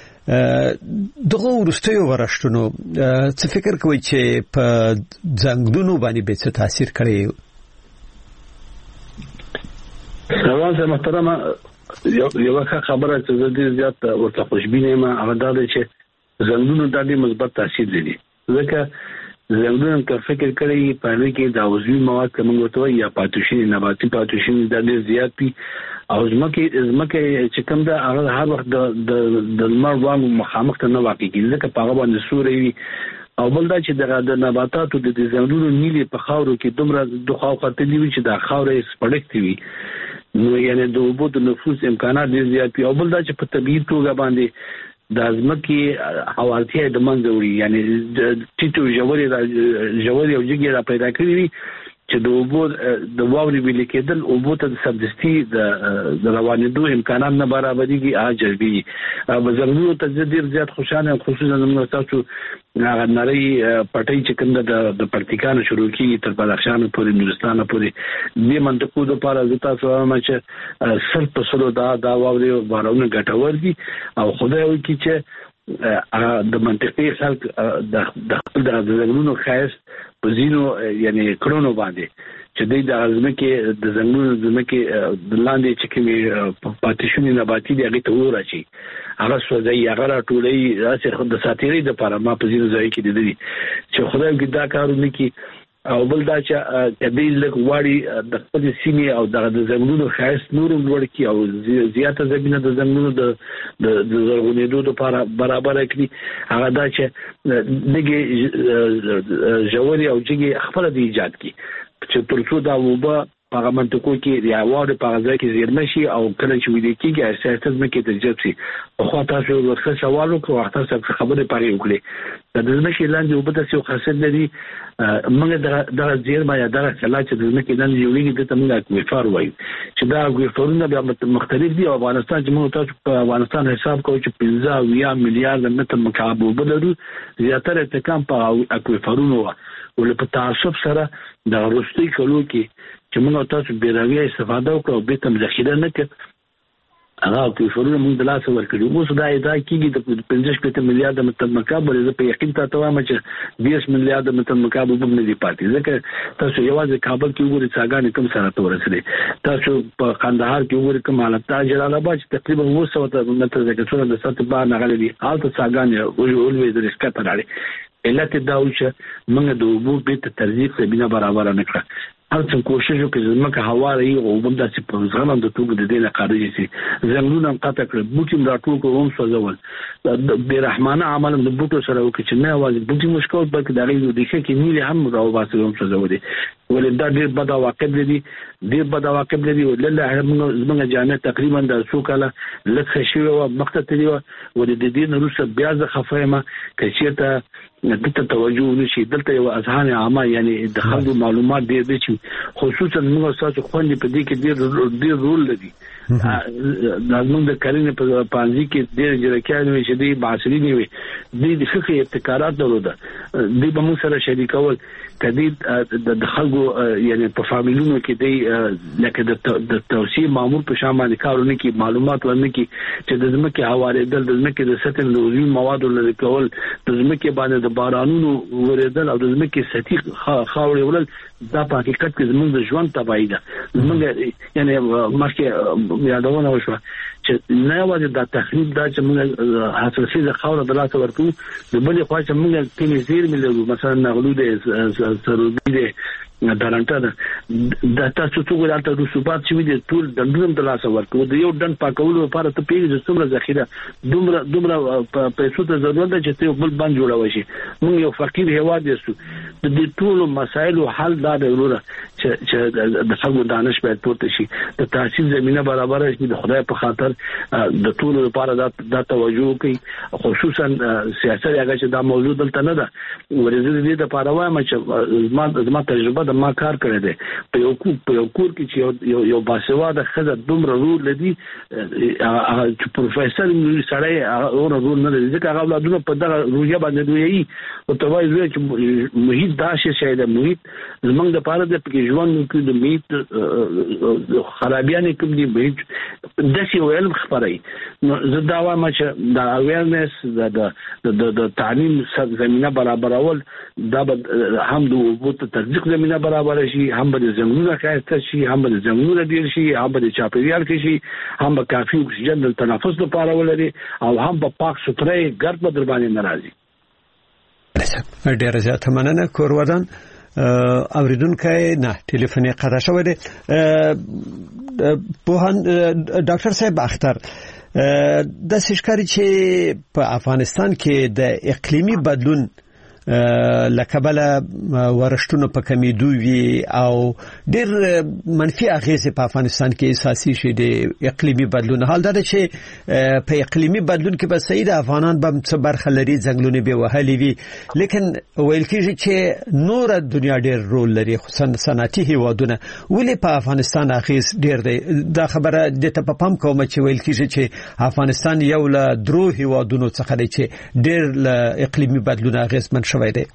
دغه ورستیو ورشتونو څه فکر کوي چې په ځنګلونو باندې به څه تاثیر کړی سلام محترمه یو خبره چې زه زیات ورته خوشبینه یم هغه دا چې ځنګلونو د دې مثبت تاثیر لري ځکه ځنګلونو که فکر کړی په لري کې د عضوي مواد کوم ورته یا پاتوشین نباتي پاتوشین د ډېر زیات پی او ځمکه ځمکه چې کوم دا هغه هر وخت د د لمر وانه مخامخ ته نه واقع کیږي ځکه په هغه باندې سوري وي او بل دا چې د نباتاتو د ځنګلونو نیلي په خاورو کې دومره د خاو خاطرې وي چې د خاورې سپړکتي وي نو یعنی د وبو د نفوذ امکانات ډېر زیات دي او بل دا چې په طبيعي توګه باندې د ځمکې حوالتي د منځ وړي یعنی ټیټو جوړې جوړې او جګې را پیدا کړې وي چې د وبو د واوري ویل کېدل او وبو ته د سبدستي د روانېدو امکانات نه برابرېږي اجازه به ضروري ته ډېر زیات خوشاله خصوصا موږ تاسو هغه نری پټي چې کوم د پرتګال شروع کیږي تر بدخشان پورې نورستان پورې دې منطقو د پاره د تاسو هم چې سل په سلو دا دا واوري بارونه ګټور دي او خدای وکړي چې د منطقي خلک د خپل د ځنګلونو خاص په زینو یعنی کړونو باندې چې د ځمکې د ځنګلونو ځمکې د لاندې چې کومي پاتې نباتي دی هغه ته ورچی هغه سوځي هغه راټولې راځي د ساتيري د لپاره ما په زینو ځای کې دي چې خدای دې دا کارونه کوي او بل دا چې کدی لک واړی د خپل سیمه او د ځنګلونو خاص نور ور کی او زیاته زمينه د ځنګلونو د د زرغونېدو لپاره برابر کړي هغه دا چې دغه جوړي او جګي خپل د ایجاد کی چې ترڅو دا وبا هغه منطقو کې یا واړه په ځای کې زیرمه شي او کله چې ویل کېږي اساساً مکه د جپسي خو تاسو ورڅ سوال وکړو تاسو خبره پاره وکړي د ځمکې لاندې وبد څه خاصیت لري موږ د زیرمه یا د کلا چې د ځمکې لاندې یوړي د تمنګ کوفار وایي چې دا کوفارونه بیا مختلف دي او افغانستان چې موږ تاسو په افغانستان حساب کوو چې پنځه میلیارډ متر مکعب وبدرو زیاتره تکام په کوفارونو ول په تعصب سره د روستي کلو کې چې موږ تاسو بیراوی استفاده وکړو به تم ذخیره نه کړ هغه کې شروع موږ د لاس ورکړي اوس دا دا کېږي د پنځه شپږ میلیارډ متر مکعب ولې په یقین ته وایم چې بیس میلیارډ متر مکعب وب نه دی پاتې ځکه تاسو یوازې کابل کې وګورئ څنګه کوم سره تورسلې تاسو په قندهار کې وګورئ کوم حالت ته جلال آباد چې تقریبا اوه سوه متر ځکه څونه د سطح بار نغلي دي حالت څنګه اولوي د رسکه تراړي علت دا و چې موږ د وبو په ترځیب زمينه برابر نه کړه هر څه کوشش وکړو چې زمکه هوا لري او موږ د څه په ځغلم د توګه د دې لپاره چې زمونږ هم قطع کړ بوټیم راټول کوم څه ځول د رحمانه عمل د بوټو سره وکړي چې نه واځي بوټي مشکل بلکې د غوډي د کې نیله هم راو باسي هم څه ځول دي ولې دا ډېر بد واقع دي ډېر بد واقع دي ولله زمونږ جامع تقریبا د څو کاله لکه شوی او مخته دی ولې د دې نورسه بیا ز خفایمه کچېته دته توجه نشي دلته یو اذهان عامه یعنی د خلکو معلومات ډېر دي چې خصوصا موږ تاسو خوندې په دې کې ډېر ډېر رول لري د د کارینه په پانځي کې ډېر جرکانو چې دی باسري نیوي د فقهي ابتکارات درلوده د به موږ سره شریکول کدي د خلکو یعنی په فامیلونو کې دی لکه د توصیه مامور په شامل کارونه کې معلومات ورنه کې چې د ځمکې حواله دل د ځمکې د سطح لوزي مواد لري کول د ځمکې باندې د بارانونو ورېدل او د ځمکې سطحي خاورې ولل دا په حقیقت کې زموږ د ژوند تبعی ده زموږ یعنی مخکې یادونه وشوه چې نه یوازې د تخریب دا چې موږ حساسي د خاور د لاسه ورکو د بلې خوا چې موږ کې زیر ملو مثلا نغلو د سرودي د دارنټه د تاسو څو ګلالته رسوبات چې دي ټول د ډنډم د لاسه ورکو د یو ډن پاکولو لپاره ته پیږي چې څومره ذخیره دومره دومره پیسو ته ضرورت ده چې یو بل باندې جوړوي شي موږ یو فقیر هیواد یو د دې ټول مسایلو حل دا ضروره چې د خلکو دانش باید پورته شي د تحصیل زمينه برابر شي د خدای په خاطر د ټول لپاره دا توجه کوي خصوصا سیاست هغه چې دا موضوع دلته نه ده ورزه دې د لپاره وایم چې زما زما تجربه د ما کار کړی دی په یو کو په یو کور کې چې یو یو باسواده خزه دومره رول لدی چې پروفیسور موږ سره هغه رول نه لري ځکه هغه ولادونه په دغه رویه باندې دوی او ته وایي چې محیط دا شی دی محیط زمونږ د پاره د پکې ژوند کې د محیط خرابیان کوم دي محیط د څه علم خبري نو زه دا وایم چې د اویرنس د د تعلیم زمينه برابرول دا هم د وبوت ترجیح زمينه برابر شي هم د زمونږه خاصه شي هم د زمونږه ډیر شي هم د چاپیریال کې شي هم د کافي اکسیجن د تنفس لپاره ولري او هم په پاک ستري ګرد بدر باندې ناراضي ډیر زیات مننه کورودان اوریدونکو نه ټلیفون یې قطع شوی دی پوهان ډاکټر صاحب اختر د سشکاري چې په افغانستان کې د اقلیمي بدلون لکبل ورشتونو په کمیدو وی او ډیر منفي اغیزه په افغانستان کې اساسي شي د اقلیمي بدلون حال دا چې په اقلیمي بدلون کې به سید افغانان به څه برخه لري ځنګلونه به وهلي وي لیکن ویل کېږي چې نور دنیا ډیر رول لري خصوصا صنعتي هیوادونه ولې په افغانستان اغیز ډیر دی دا خبره د ته په پام کوم چې ویل کېږي چې افغانستان یو له درو هیوادونو څخه دی چې ډیر له اقلیمي بدلون اغیز من شوی دی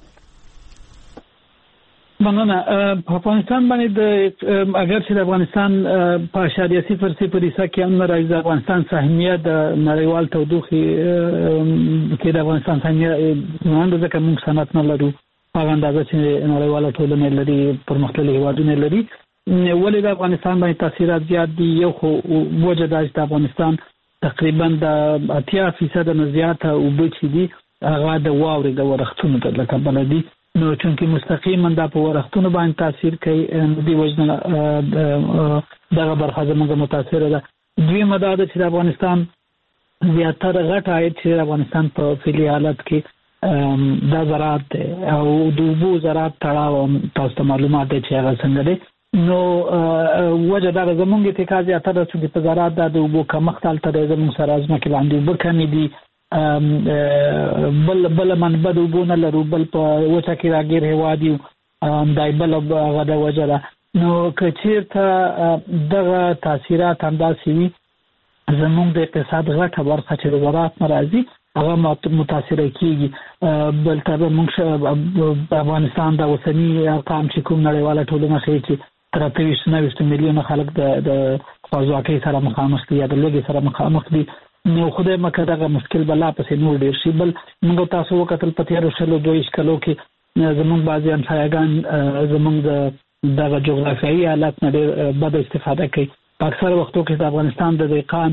مننه په افغانستان باندې د اگر چې افغانستان په اشاریه صفر صفر حصہ کې هم راځي افغانستان سهمیت د نړیوال تودوخي کې د افغانستان سهمیت نه ځکه موږ صنعت نه لرو هغه اندازه چې نړیواله ټولنه لري پرمختللي هیوادونه لري ولې د افغانستان باندې تاثیرات زیات دي یو خو وجه د افغانستان تقریبا د اتیا فیصد نه زیاته وبچې دي هغه د واورې د ورښتونو د لکه بلدي نو چې مستقیما د په ورښتونو باندې تاثیر کوي د وجنه دغه برخه زموږ متاثر ده دوی مدد چې د افغانستان زیاتره غټ عاید چې افغانستان په فعلی حالت کې د زراعت او د وبو زراعت تړاو تاسو معلومات چې هغه څنګه دي نو وجه دا زموږ ته کاږي اتره چې په زراعت د وبو کمښت تل زموږ سره ازمه کې باندې وبو کمی دي بل بل منبع وبونه لرو بل په وچه کې راګیر هوادي دای بل غدا وجره نو کچیرته دغه تاثیرات انداسي وي زموږ د اقتصاد غټه برخه چې د زراعت ناراضي هغه متاثر کیږي بل تر موږ افغانستان د وسنی ارقام چې کوم نړیواله ټولنه ښیي چې تر تریس نه میلیونه خلک د فازواکۍ سره مخامخ دي یا د لوږې سره مخامخ دي. نو خدای مکه دغه مشکل بلا پسې نور ډیر شي. بل موږ تاسو وکتل په تیرو شلو دوه کلو کې زمونږ بعضي همسایه‌ګان زمونږ د دغه جغرافیایي حالت نه ډېر بد استفاده کوي. په اکثر وختو کې د افغانستان د دهقان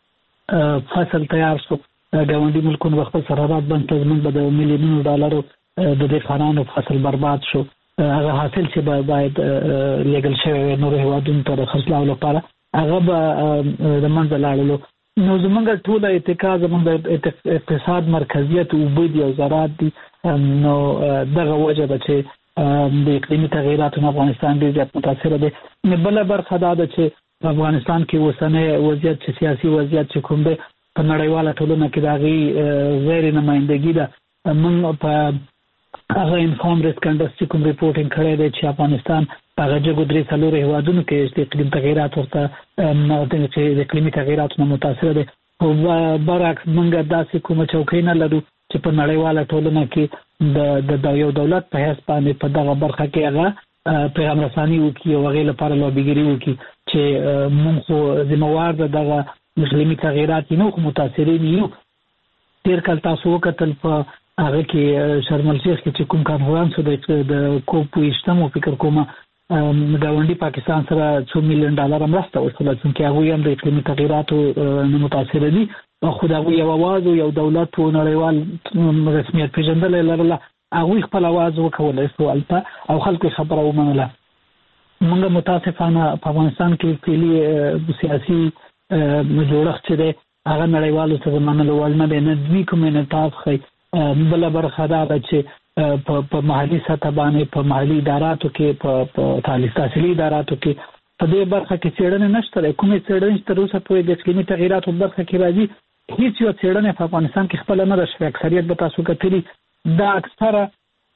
فصل تیار شو، ګاونډي ملکونو خپل سرحدات بند کړل، زمونږ به د میلیونونو ډالرو د دهقانانو فصل برباد شو. هغه حاصل چې باید لیږل شوی نورو هیوادونو ته د خرڅلاو لپاره هغه به د منځه لاړلو. نو زمونږ ټوله اتکا زمونږ د اقتصاد مرکزیت اوبه دي او زراعت دي. نو دغه وجه ده چې د اقلیمي تغییراتو افغانستان ډېر زیات متاثره دی. بله برخه دا ده چې په افغانستان کې اوسنی وضعیت چې سیاسي وضعیت چې کوم دی په نړیواله ټولنه کې د هغې غیر نمایندګي ده. موږ په هغه انفارم ریسک انډسټري کوم ریپورټینګ کړی دی چې افغانستان په هغه جګو درې څلورو هیوادونو کې د اقلیم تغییرات ورته چې د اقلیمي تغییراتو نه متاثره دی. خو برعکس موږ داسې کومه چوکۍ نه لرو چې په نړیواله ټولنه کې د یو دولت په حیث باندې په دغه برخه کې هغه پیغام رساني وکړي او هغې لپاره لابیګري وکړي چې موږ خو ذمهوار د دغه اقلیمي تغییرات یو خو متاثرین یو. تېر کال تاسو وکتل په هغه کې شرم الشیخ کې چې کوم کانفرانس و د کوپ ویشتمو فکر کومه ګاونډي پاکستان سره څو میلیون ډالر مرسته وشوله، چې هغوی هم د اقلیمي تغییراتو نه متاثره دي. خو د هغوی یو اواز او یو دولت و نړیوال رسمیت پېژندلی لرله، هغوی خپل اواز وکولی شو هلته او خلکو خبره ومنله. موږ متاسفانه په افغانستان کې فعلي سیاسي جوړښت چې دی هغه نړیوالو څخه منلو وړ نه دی، نه دوی کوم انعطاف ښیي. بله برخه دا ده چې په محلي سطح باندې په محلي اداراتو کې په تحصیلي اداراتو کې په دې برخه کې څېړنې نشته دی. کومې څېړنې چې تر اوسه پورې د اقلیمي تغییراتو برخه کې راځي هېڅ یوه څېړنه په افغانستان کې خپله نه ده شوې. اکثریت به تاسو کتلي دا اکثره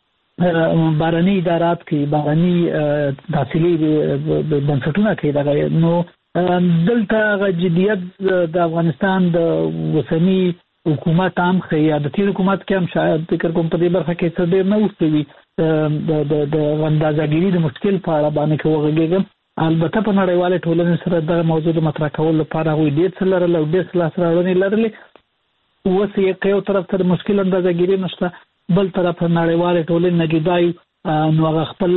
بهرني ادارات کوي، بهرني تحصیلي بنسټونه کوي دغه. نو دلته هغه جدیت د افغانستان د اوسني حکومت هم ښیي یا د تېر حکومت کې هم شاید فکر کوم په دې برخه کې څه ډېر نه اوسوي د اندازهګیري د مشکل په اړه باندې که وغږېږم. البته په نړیوالې ټولنې سره دغه موضوع د مطرح کولو لپاره هغوی ډېر څه لرل او ډېر څه لاسته راوړنې لرلې. اوس یې که یو طرف ته د مشکل اندازهګیري نشته، بل طرف ته نړیوالې ټولنې نه جدا یو، نو هغه خپل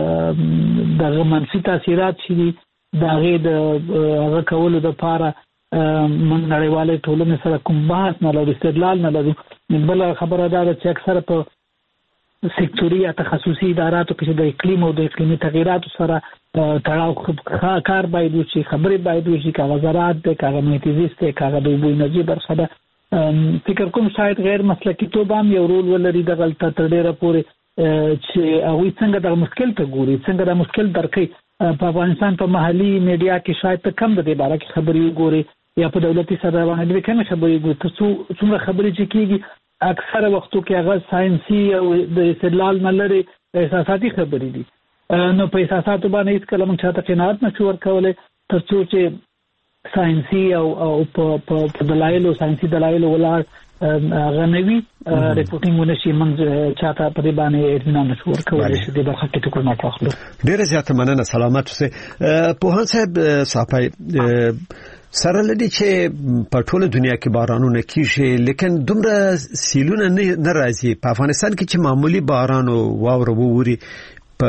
دغه منفي تاثیرات چې دي د هغې د هغه کولو دپاره موږ نړیوالې ټولنې سره کوم بحث نه لرو، استدلال نه لرو. بله خبره دا ده چې اکثره په سکتوري یا تخصصي اداراتو کې د اقلیم او د اقلیمي تغییراتو سره تړاو کار باید وشي، خبرې باید وشي، که هغه زراعت دی، که هغه محیط زیست دی، که هغه د اوبو انرژي برخه ده. فکر کوم شاید غیر مسلکي توب هم یو رول ولري دغلته تر ډېره پورې چې هغوی څنګه دغه مشکل ته ګوري، څنګه دا مشکل درک کوي. په افغانستان په محلي میډیا کې شاید ته کم د دې باره کې خبرې وګورې یا په دولتي سطح باندې ډېرې کمې خبرې وګورې. تر څو څومره خبرې چې کېږي اکثره وختو کې هغه ساینسي او د استدلال نه لرې احساساتي خبرې دي. نو په احساساتو باندې هېڅکله موږ چاته قناعت نشو ورکولی تر څو چې ساینسي او په دلایلو ساینسي دلایلو ولاړ هغه نه وي ریپورټینګ ونه شي، موږ چاته په دې باندې اطمینان نشو ورکولی چې دې برخه کې ټکر نه واخلو. ډېره زیاته مننه، سلامت اوسئ. پوهاند صاحب صافی سره لدی چې په ټوله دنیا کې بارانونه کیږي لیکن دومره سیلونه نه راځي. په افغانستان کې چې معمولی باران او واوره ووري په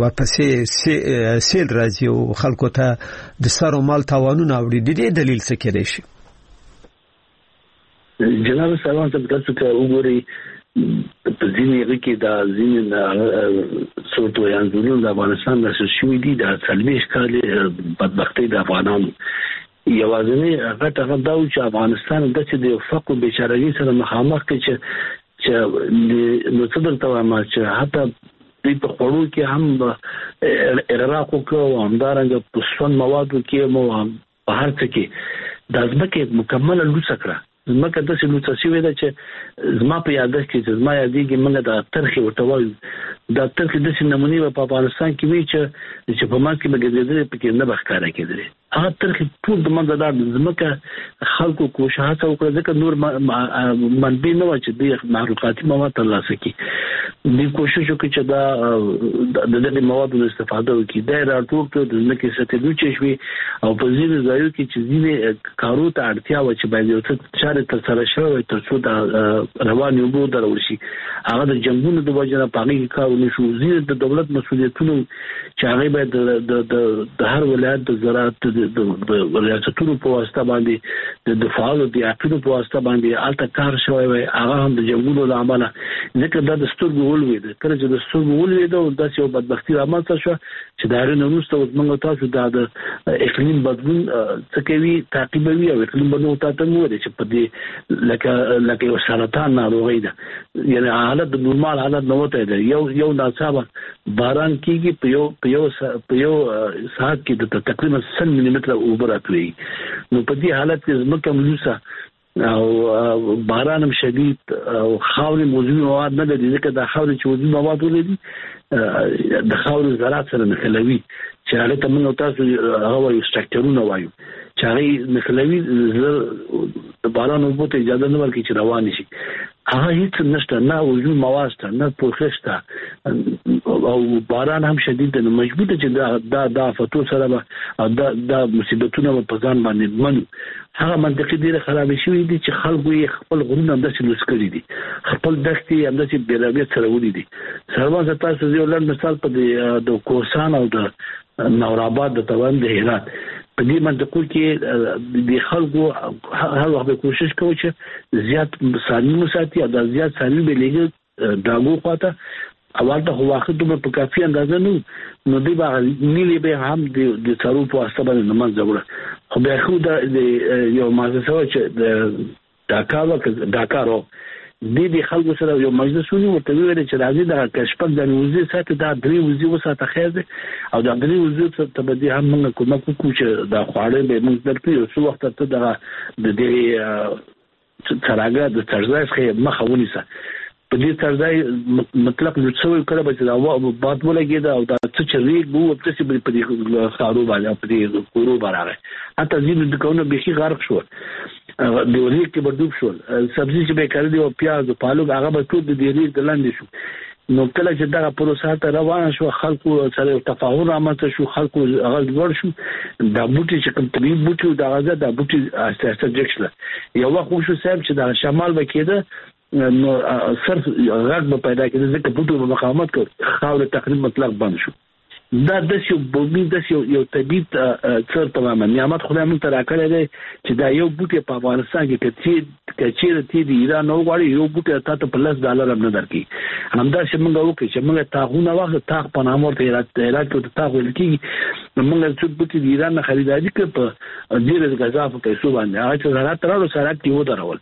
ورپسې سیل راځي او خلکو ته د سر او مال تاوانونه اوري. د دې دلیل څه کېدای شي؟ جناب سروان صاحب تاسو ته وګورئ په ځینې کې دا ځینې څوټو یا ځینې د افغانستان د شوې دي د څلوېښت کالې بدبختۍ د افغانانو یوازینی غټه هغه دا چې افغانستان د چې د فقر او بیچارهګۍ سره مخامخ کې چې چې نو څه درته وایم چې حتی دوی په خوړو کې هم اغراق وکړو او همدارنګه په سون موادو کې مو په هر څه کې د ځمکې مکمله لوڅه کړه. ځمکه داسې لوڅه شوې ده چې زما په یادښت کې چې زما یادېږي موږ د ترخې ورته وایو. دا ترخې داسې نمونې به په افغانستان کې وي چې چې په منځ کې به ګرځېدلې پکې نه به ښکاره کېدلې. هغه ترخې ټول د منځه لاړ. ځمکه خلکو کوښښ هڅه وکړه ځکه نور منبع نه وه چې دوی محروقاتي مواد ترلاسه کړي. د کوشش وکړي چې دا د دې موادو استفاده وکړي دا راټول کړو د ځمکې سطحي دوچې شوي او په ځینو ځایو کې چې ځینې کارو ته اړتیا و چې باید یو څه چارې ترسره شوی تر څو د روانې اوبو درول شي هغه د جنګونو د وجه نه په هغې کې کار ونه شو ځینې د دولت مسؤلیتونو چې هغې باید د هر ولایت د زراعت د ریاستونو په واسطه باندې د فعالو د عقیدو په واسطه باندې هلته کار شوی وی هغه هم د جنګونو له امله ځکه دا د سترګو ولوېده کله چې د سترګو ولوېده او داسې یو بدبختي رامنځته شوه چې د هغې نه وروسته اوس موږ تاسو دا د اقلیم بدلون څه کوي تعقیبوي او اقلیم بدلون ته ته وویل چې په دې لکه لکه یو سرطان ناروغي ده یعنې حالت د نورمال حالت نه وتی دی یو یو ناڅاپه باران کېږي په یو په یو په یو ساعت کې د تقریبا سل ملي متره اوبه راتوېږي نو په دې حالت کې ځمکه ملوسه او باران هم شدید او خاورې موضوعي مواد نه لري ځکه دا خاورې چې موضوعي مواد ولري د خاورې زراعت سره نښلوي چې هغه ته موږ تاسو هغه وایو سټرکچرونه وایو چې هغه نښلوي د باران اوبو ته اجازه نه ورکوي چې روان شي هغه هیڅ نشته نه موضوعي مواد شته نه پوښښ شته او باران هم شدید دی نو مجبور دی چې دا د آفتو سره به دا د مصیبتونه په ځان باندې منو هغه منطقي ډیره خرابې شوې دي چې خلکو یې خپل غرونه همداسې لوڅ کړي دي خپل دښتې همداسې بېلابېل سره ولي دي سرباز تاسو یو لنډ مثال په د کوهستان او د نورآباد د طبعا د هرات په دې منطقو کې د خلکو هر وخت به کوشش کوي چې زیات څاروي وساتي او د زیات څاروي به لږ داګو خواته اول ته واخد به په کافي اندازه نو نو دی به نیلې به هم د څارو په واسطه باندې نماز جوړه خو به خو د یو مازه چې د ډاکا ډاکارو د دې خلکو سره یو مجلس ونی ورته ویل چې راځي د کشپک د وزیر ساتي دا درې وزیر وساته خیر دی او دا درې وزیر ته به دې هم موږ کومک وکړو چې دا خواړه به موږ درکړو څو وخت ته د د دې څراغه د ترځای څخه مخه ونیسه په دې ترځای مطلب نو څو کله به دا باد ولګي دا او دا څه چې ریګ وو په څه په دې خارو باندې په دې کورو باندې اته ځینې د کوونه به شي غرق شو د ورې کې بردوب شو سبزی چې به کړی او پیاز او پالو هغه به ټول د دې ریګ لاندې شو نو کله چې دا پروسه ته روان شو خلکو سره تفاهم رامنځته شو خلکو هغه ور شو دا بوټي چې کوم طبيعي بوټي دا غزه دا بوټي اساسه جکشله یو وخت شو صاحب چې دا شمال وکیده نو صرف غږ به پیدا کېده ځکه بوټو به مقاومت کوي خاورې تقریبا مطلق بند شو دا د یو بومي د یو طبيعي څر تماما نعمت خدای مون تر راکړی دی چې دا یو بوټي په افغانستان کې کچې کچې تی دی ایران نو غواړي یو بوټي تاسو په لس ډالر هم نه درکې همدا چې موږ وکړو چې موږ تاغونه وخت تاغ په نامه ورته علاج کوو تاغ ول کېږي موږ څو بوټي د ایران نه خریداري کړ په ډېر غذا په پیسو باندې هغه چې زراعت ترلو سره کې و درول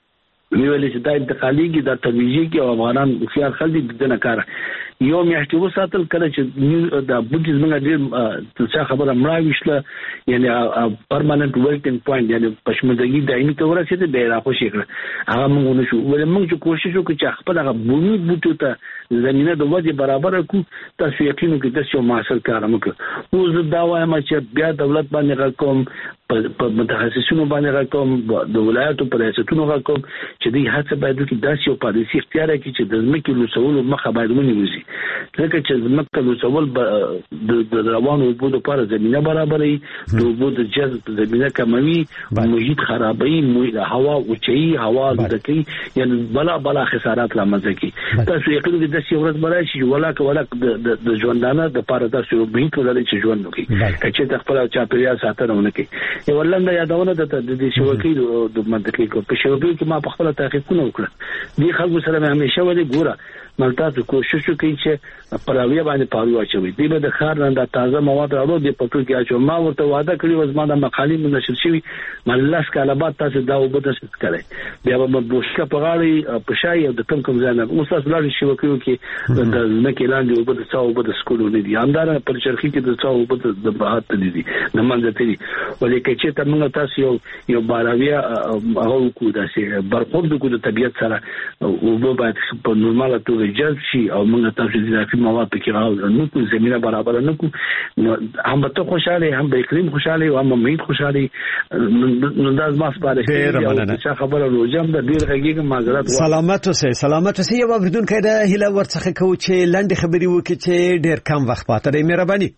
ویلې چې دا انتقاليږي دا تبيجي کې او افغانان خيار خلک د نه کار یو میاشتې وساتل کله چې دا بوټي زمونږ ډېر څه خبره مړاويشله یعنی پرماننت ورکینګ پوینټ یعنی پښمنځي دایمي تور چې د را خوشي کړ هغه موږ نه شو ولې موږ چې کوشش وکړو چې خپل هغه بومي بوټو ته زمينه د وځي برابر کو تاسو یقینو کې د یو معاصر کار وکړو اوس دا وایم چې بیا دولت باندې راکوم په متخصصینو باندې راکوم د ولایتو په ریاستونو راکوم چې دوی هڅه باید وکړي داسې یو پالیسي اختیار کړي چې د ځمکې لوڅولو مخه باید ونیول ځکه چې ځمکه لوڅول د روانو اوبو لپاره زمینه برابروي د اوبو د جذب زمینه کموي محیط خرابوي هوا اوچوي هوا لوڅوي یعنی بلا بلا خسارات رامنځته کوي تاسو یقین دې داسې ورځ برای شي ولاک ولاک د ژوندانه د لپاره تاسو محیط ولرئ چې ژوند وکړي چې خپل چاپیریال ساتنه ونکړي یو لنډه یادونه د دې شوکې د منطقي کو په شوکې کې ما په خپل تحقیقونه وکړه دي خلکو سره مې همیشه ولې ګوره ملتاسو کوشش وکړي چې پراویه باندې پاروي واچوي دی به د خار نه د تازه مواد راوړو د پټو کې اچو ما ورته وعده کړی و زما د مقالې منشر شوی مللاس کاله بعد تاسو دا وبد څه کړی بیا به بوشکه په غاړي په شای او د کم کم ځای نه اوس تاسو لاړ شي وکړو کې د نکې لاندې وبد څو وبد سکولو نه دي اندار پر چرخي کې د څو وبد د بهات دي دي د منځ ته دي ولې چې ته موږ تاسو یو یو باراویه هغه کو داسې برخورد کو د طبيعت سره او په باید په نورماله توګه جذب شي او موږ تاسو د اضافي مواد پکې راو نو کو زمينه برابر نه کو هم ته خوشاله هم به اقلیم خوشاله او هم امید خوشاله نو داس ما سپارښتنه چې خبره روزم د ډیر غږیږي معذرت سلامت اوسه سلامت اوسه یو اوریدونکو د هله ورڅخه کو چې لنډ خبري وکړي چې ډیر کم وخت پاتې دی مهرباني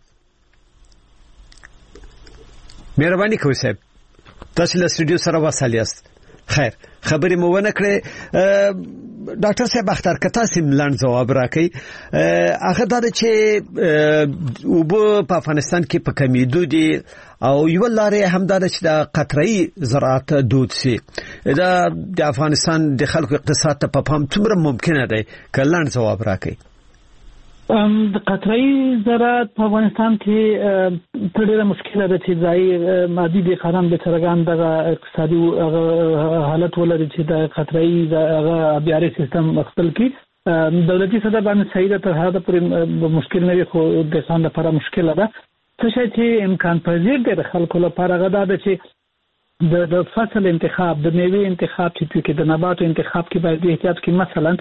مهرباني کوئ صاحب تاسو له سټوډیو سره وصل یاست خیر خبرې مو ونه کړې ډاکټر صاحب اختر کته سیم لاند جواب راکړي هغه دا چې وبو په افغانستان کې په کمیدو دي او یو لارې هم دا چې د قطري زراعت دود سي دا د افغانستان د خلکو اقتصاد ته په پام څومره ممکنه دی کلاند جواب راکړي د قطري زراعت په افغانستان کې تر ډیره مشکله ده چې ځای مادي د خرام د ترګان د اقتصادي حالت ولري چې د قطري هغه بیاري سیستم خپل کې دولتي صدا باندې صحیح ده تر هغه پورې مشکل نه وي خو د ځان لپاره مشکله ده څه چې امکان پذیر دی د خلکو لپاره غدا ده چې د د فصل انتخاب د میوه انتخاب چې د نباتو انتخاب کې باید احتیاط کې مثلا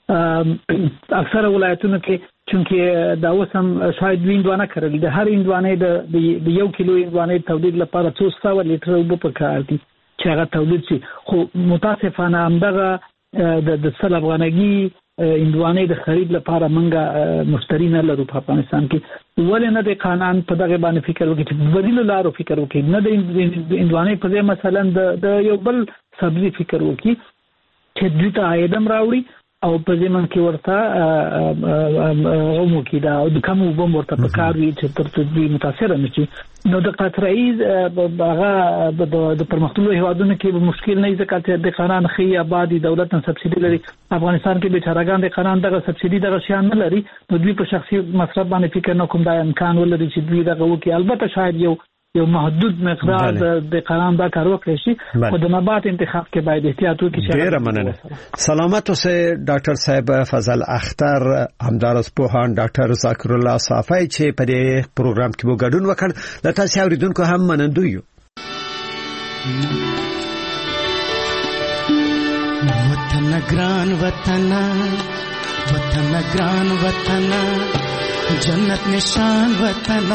اکثر ولایتونو کې چونکه دا وسم شاید ویندوانه کړل د هر ویندوانه د یو کیلو ویندوانه تولید لپاره څو سو لیټر اوبه پکار دي چې هغه تولید شي خو متاسفانه همدغه د سل افغانګي ویندوانه د خرید لپاره منګه مشتری نه لرو په افغانستان کې ولې نه د قانون په دغه باندې فکر وکړي چې بدیل لارو فکر وکړي نه د ویندوانه په ځای مثلا د یو بل سبزی فکر وکړي چې دوی ته عاید راوړي او په زمون کې ورته عمو کې دا د کوم وبم ورته په کار وی چې تر څو متاثر نشي نو د قطري هغه د پرمختللو هیوادونو کې مشکل نه ځکه چې د قانون خي آبادی دولت نن سبسيډي لري افغانستان کې بیچارهګان د قانون دغه سبسيډي دغه شان نه لري نو دوی په شخصي مصرف باندې فکر نه کوم دا امکان ولري چې دوی دغه وکي البته شاید یو یو محدود مقدار د قانون دا کار وکړي شي خو د نبات انتخاب کې باید احتیاط وکړي. ډیر مننه. سلامت اوسه ډاکټر صاحب فضل اختر همدارس پوهان ډاکټر ذکر الله صافی چې په دې پروګرام کې وو ګډون وکړ د تاسو اوریدونکو هم منندو یو. وطن ګران وطن وطن ګران وطن جنت نشان وطن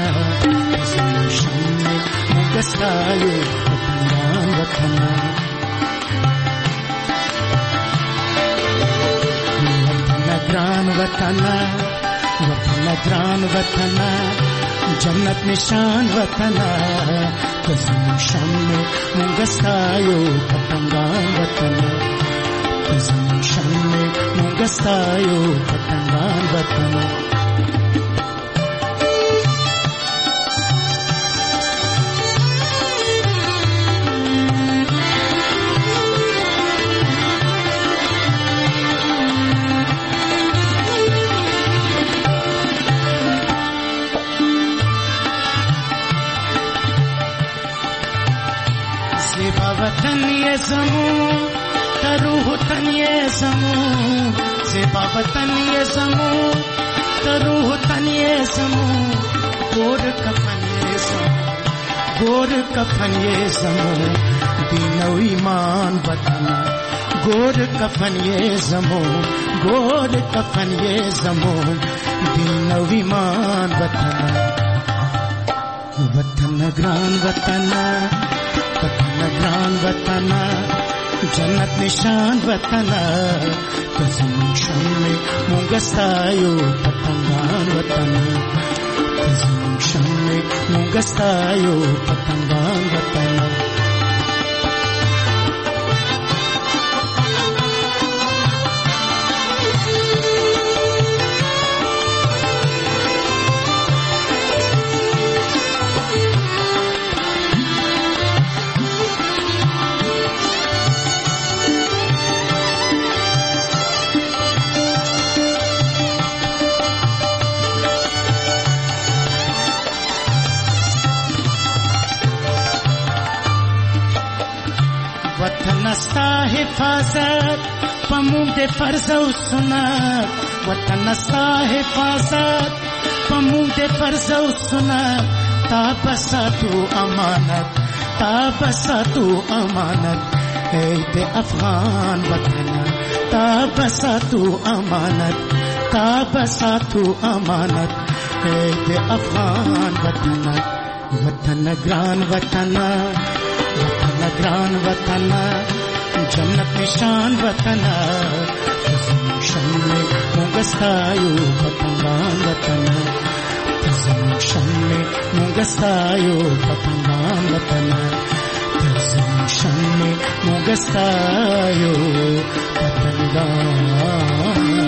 زمشن مگستایو وطن وطن وطن گران وطن وطن گران وطن جنت نشان وطن زمشن مگستایو وطن وطن زمشن مگستایو وطن وطن वतन ये ज़मू तरूह तन ये ज़मू ज़ेबा वतन ये ज़मू तरूह तन ये ज़मू गोर कफन ये ज़मू गोर कफन ये ज़मू दीनो ईमान वतन गोर कफन ये ज़मू गोर कफन ये ज़मू दीनो ईमान वतन वतन ग्रान वतन वतन ग्रान वतन जन्नत निशान वतन तज़मशम में मुंगस्तायो पतंगान वतन तज़मशम में मुंगस्तायो पतंगान वतन हिफाजत पमूम दे फर्ज और सुन्नत वतन सा हिफाजत पमूम दे फर्ज और सुन्नत ताबसा तू अमानत ताबसा तू अमानत ऐ दे अफगान वतन تا بسا تو امانت تا بسا تو امانت اے دے افغان وطن وطن گران وطن وطن گران وطن جنت نشان وطن زمشن میں مونگستایو پتنگان وطن زمشن میں مونگستایو پتنگان وطن زمشن میں مونگستایو پتنگان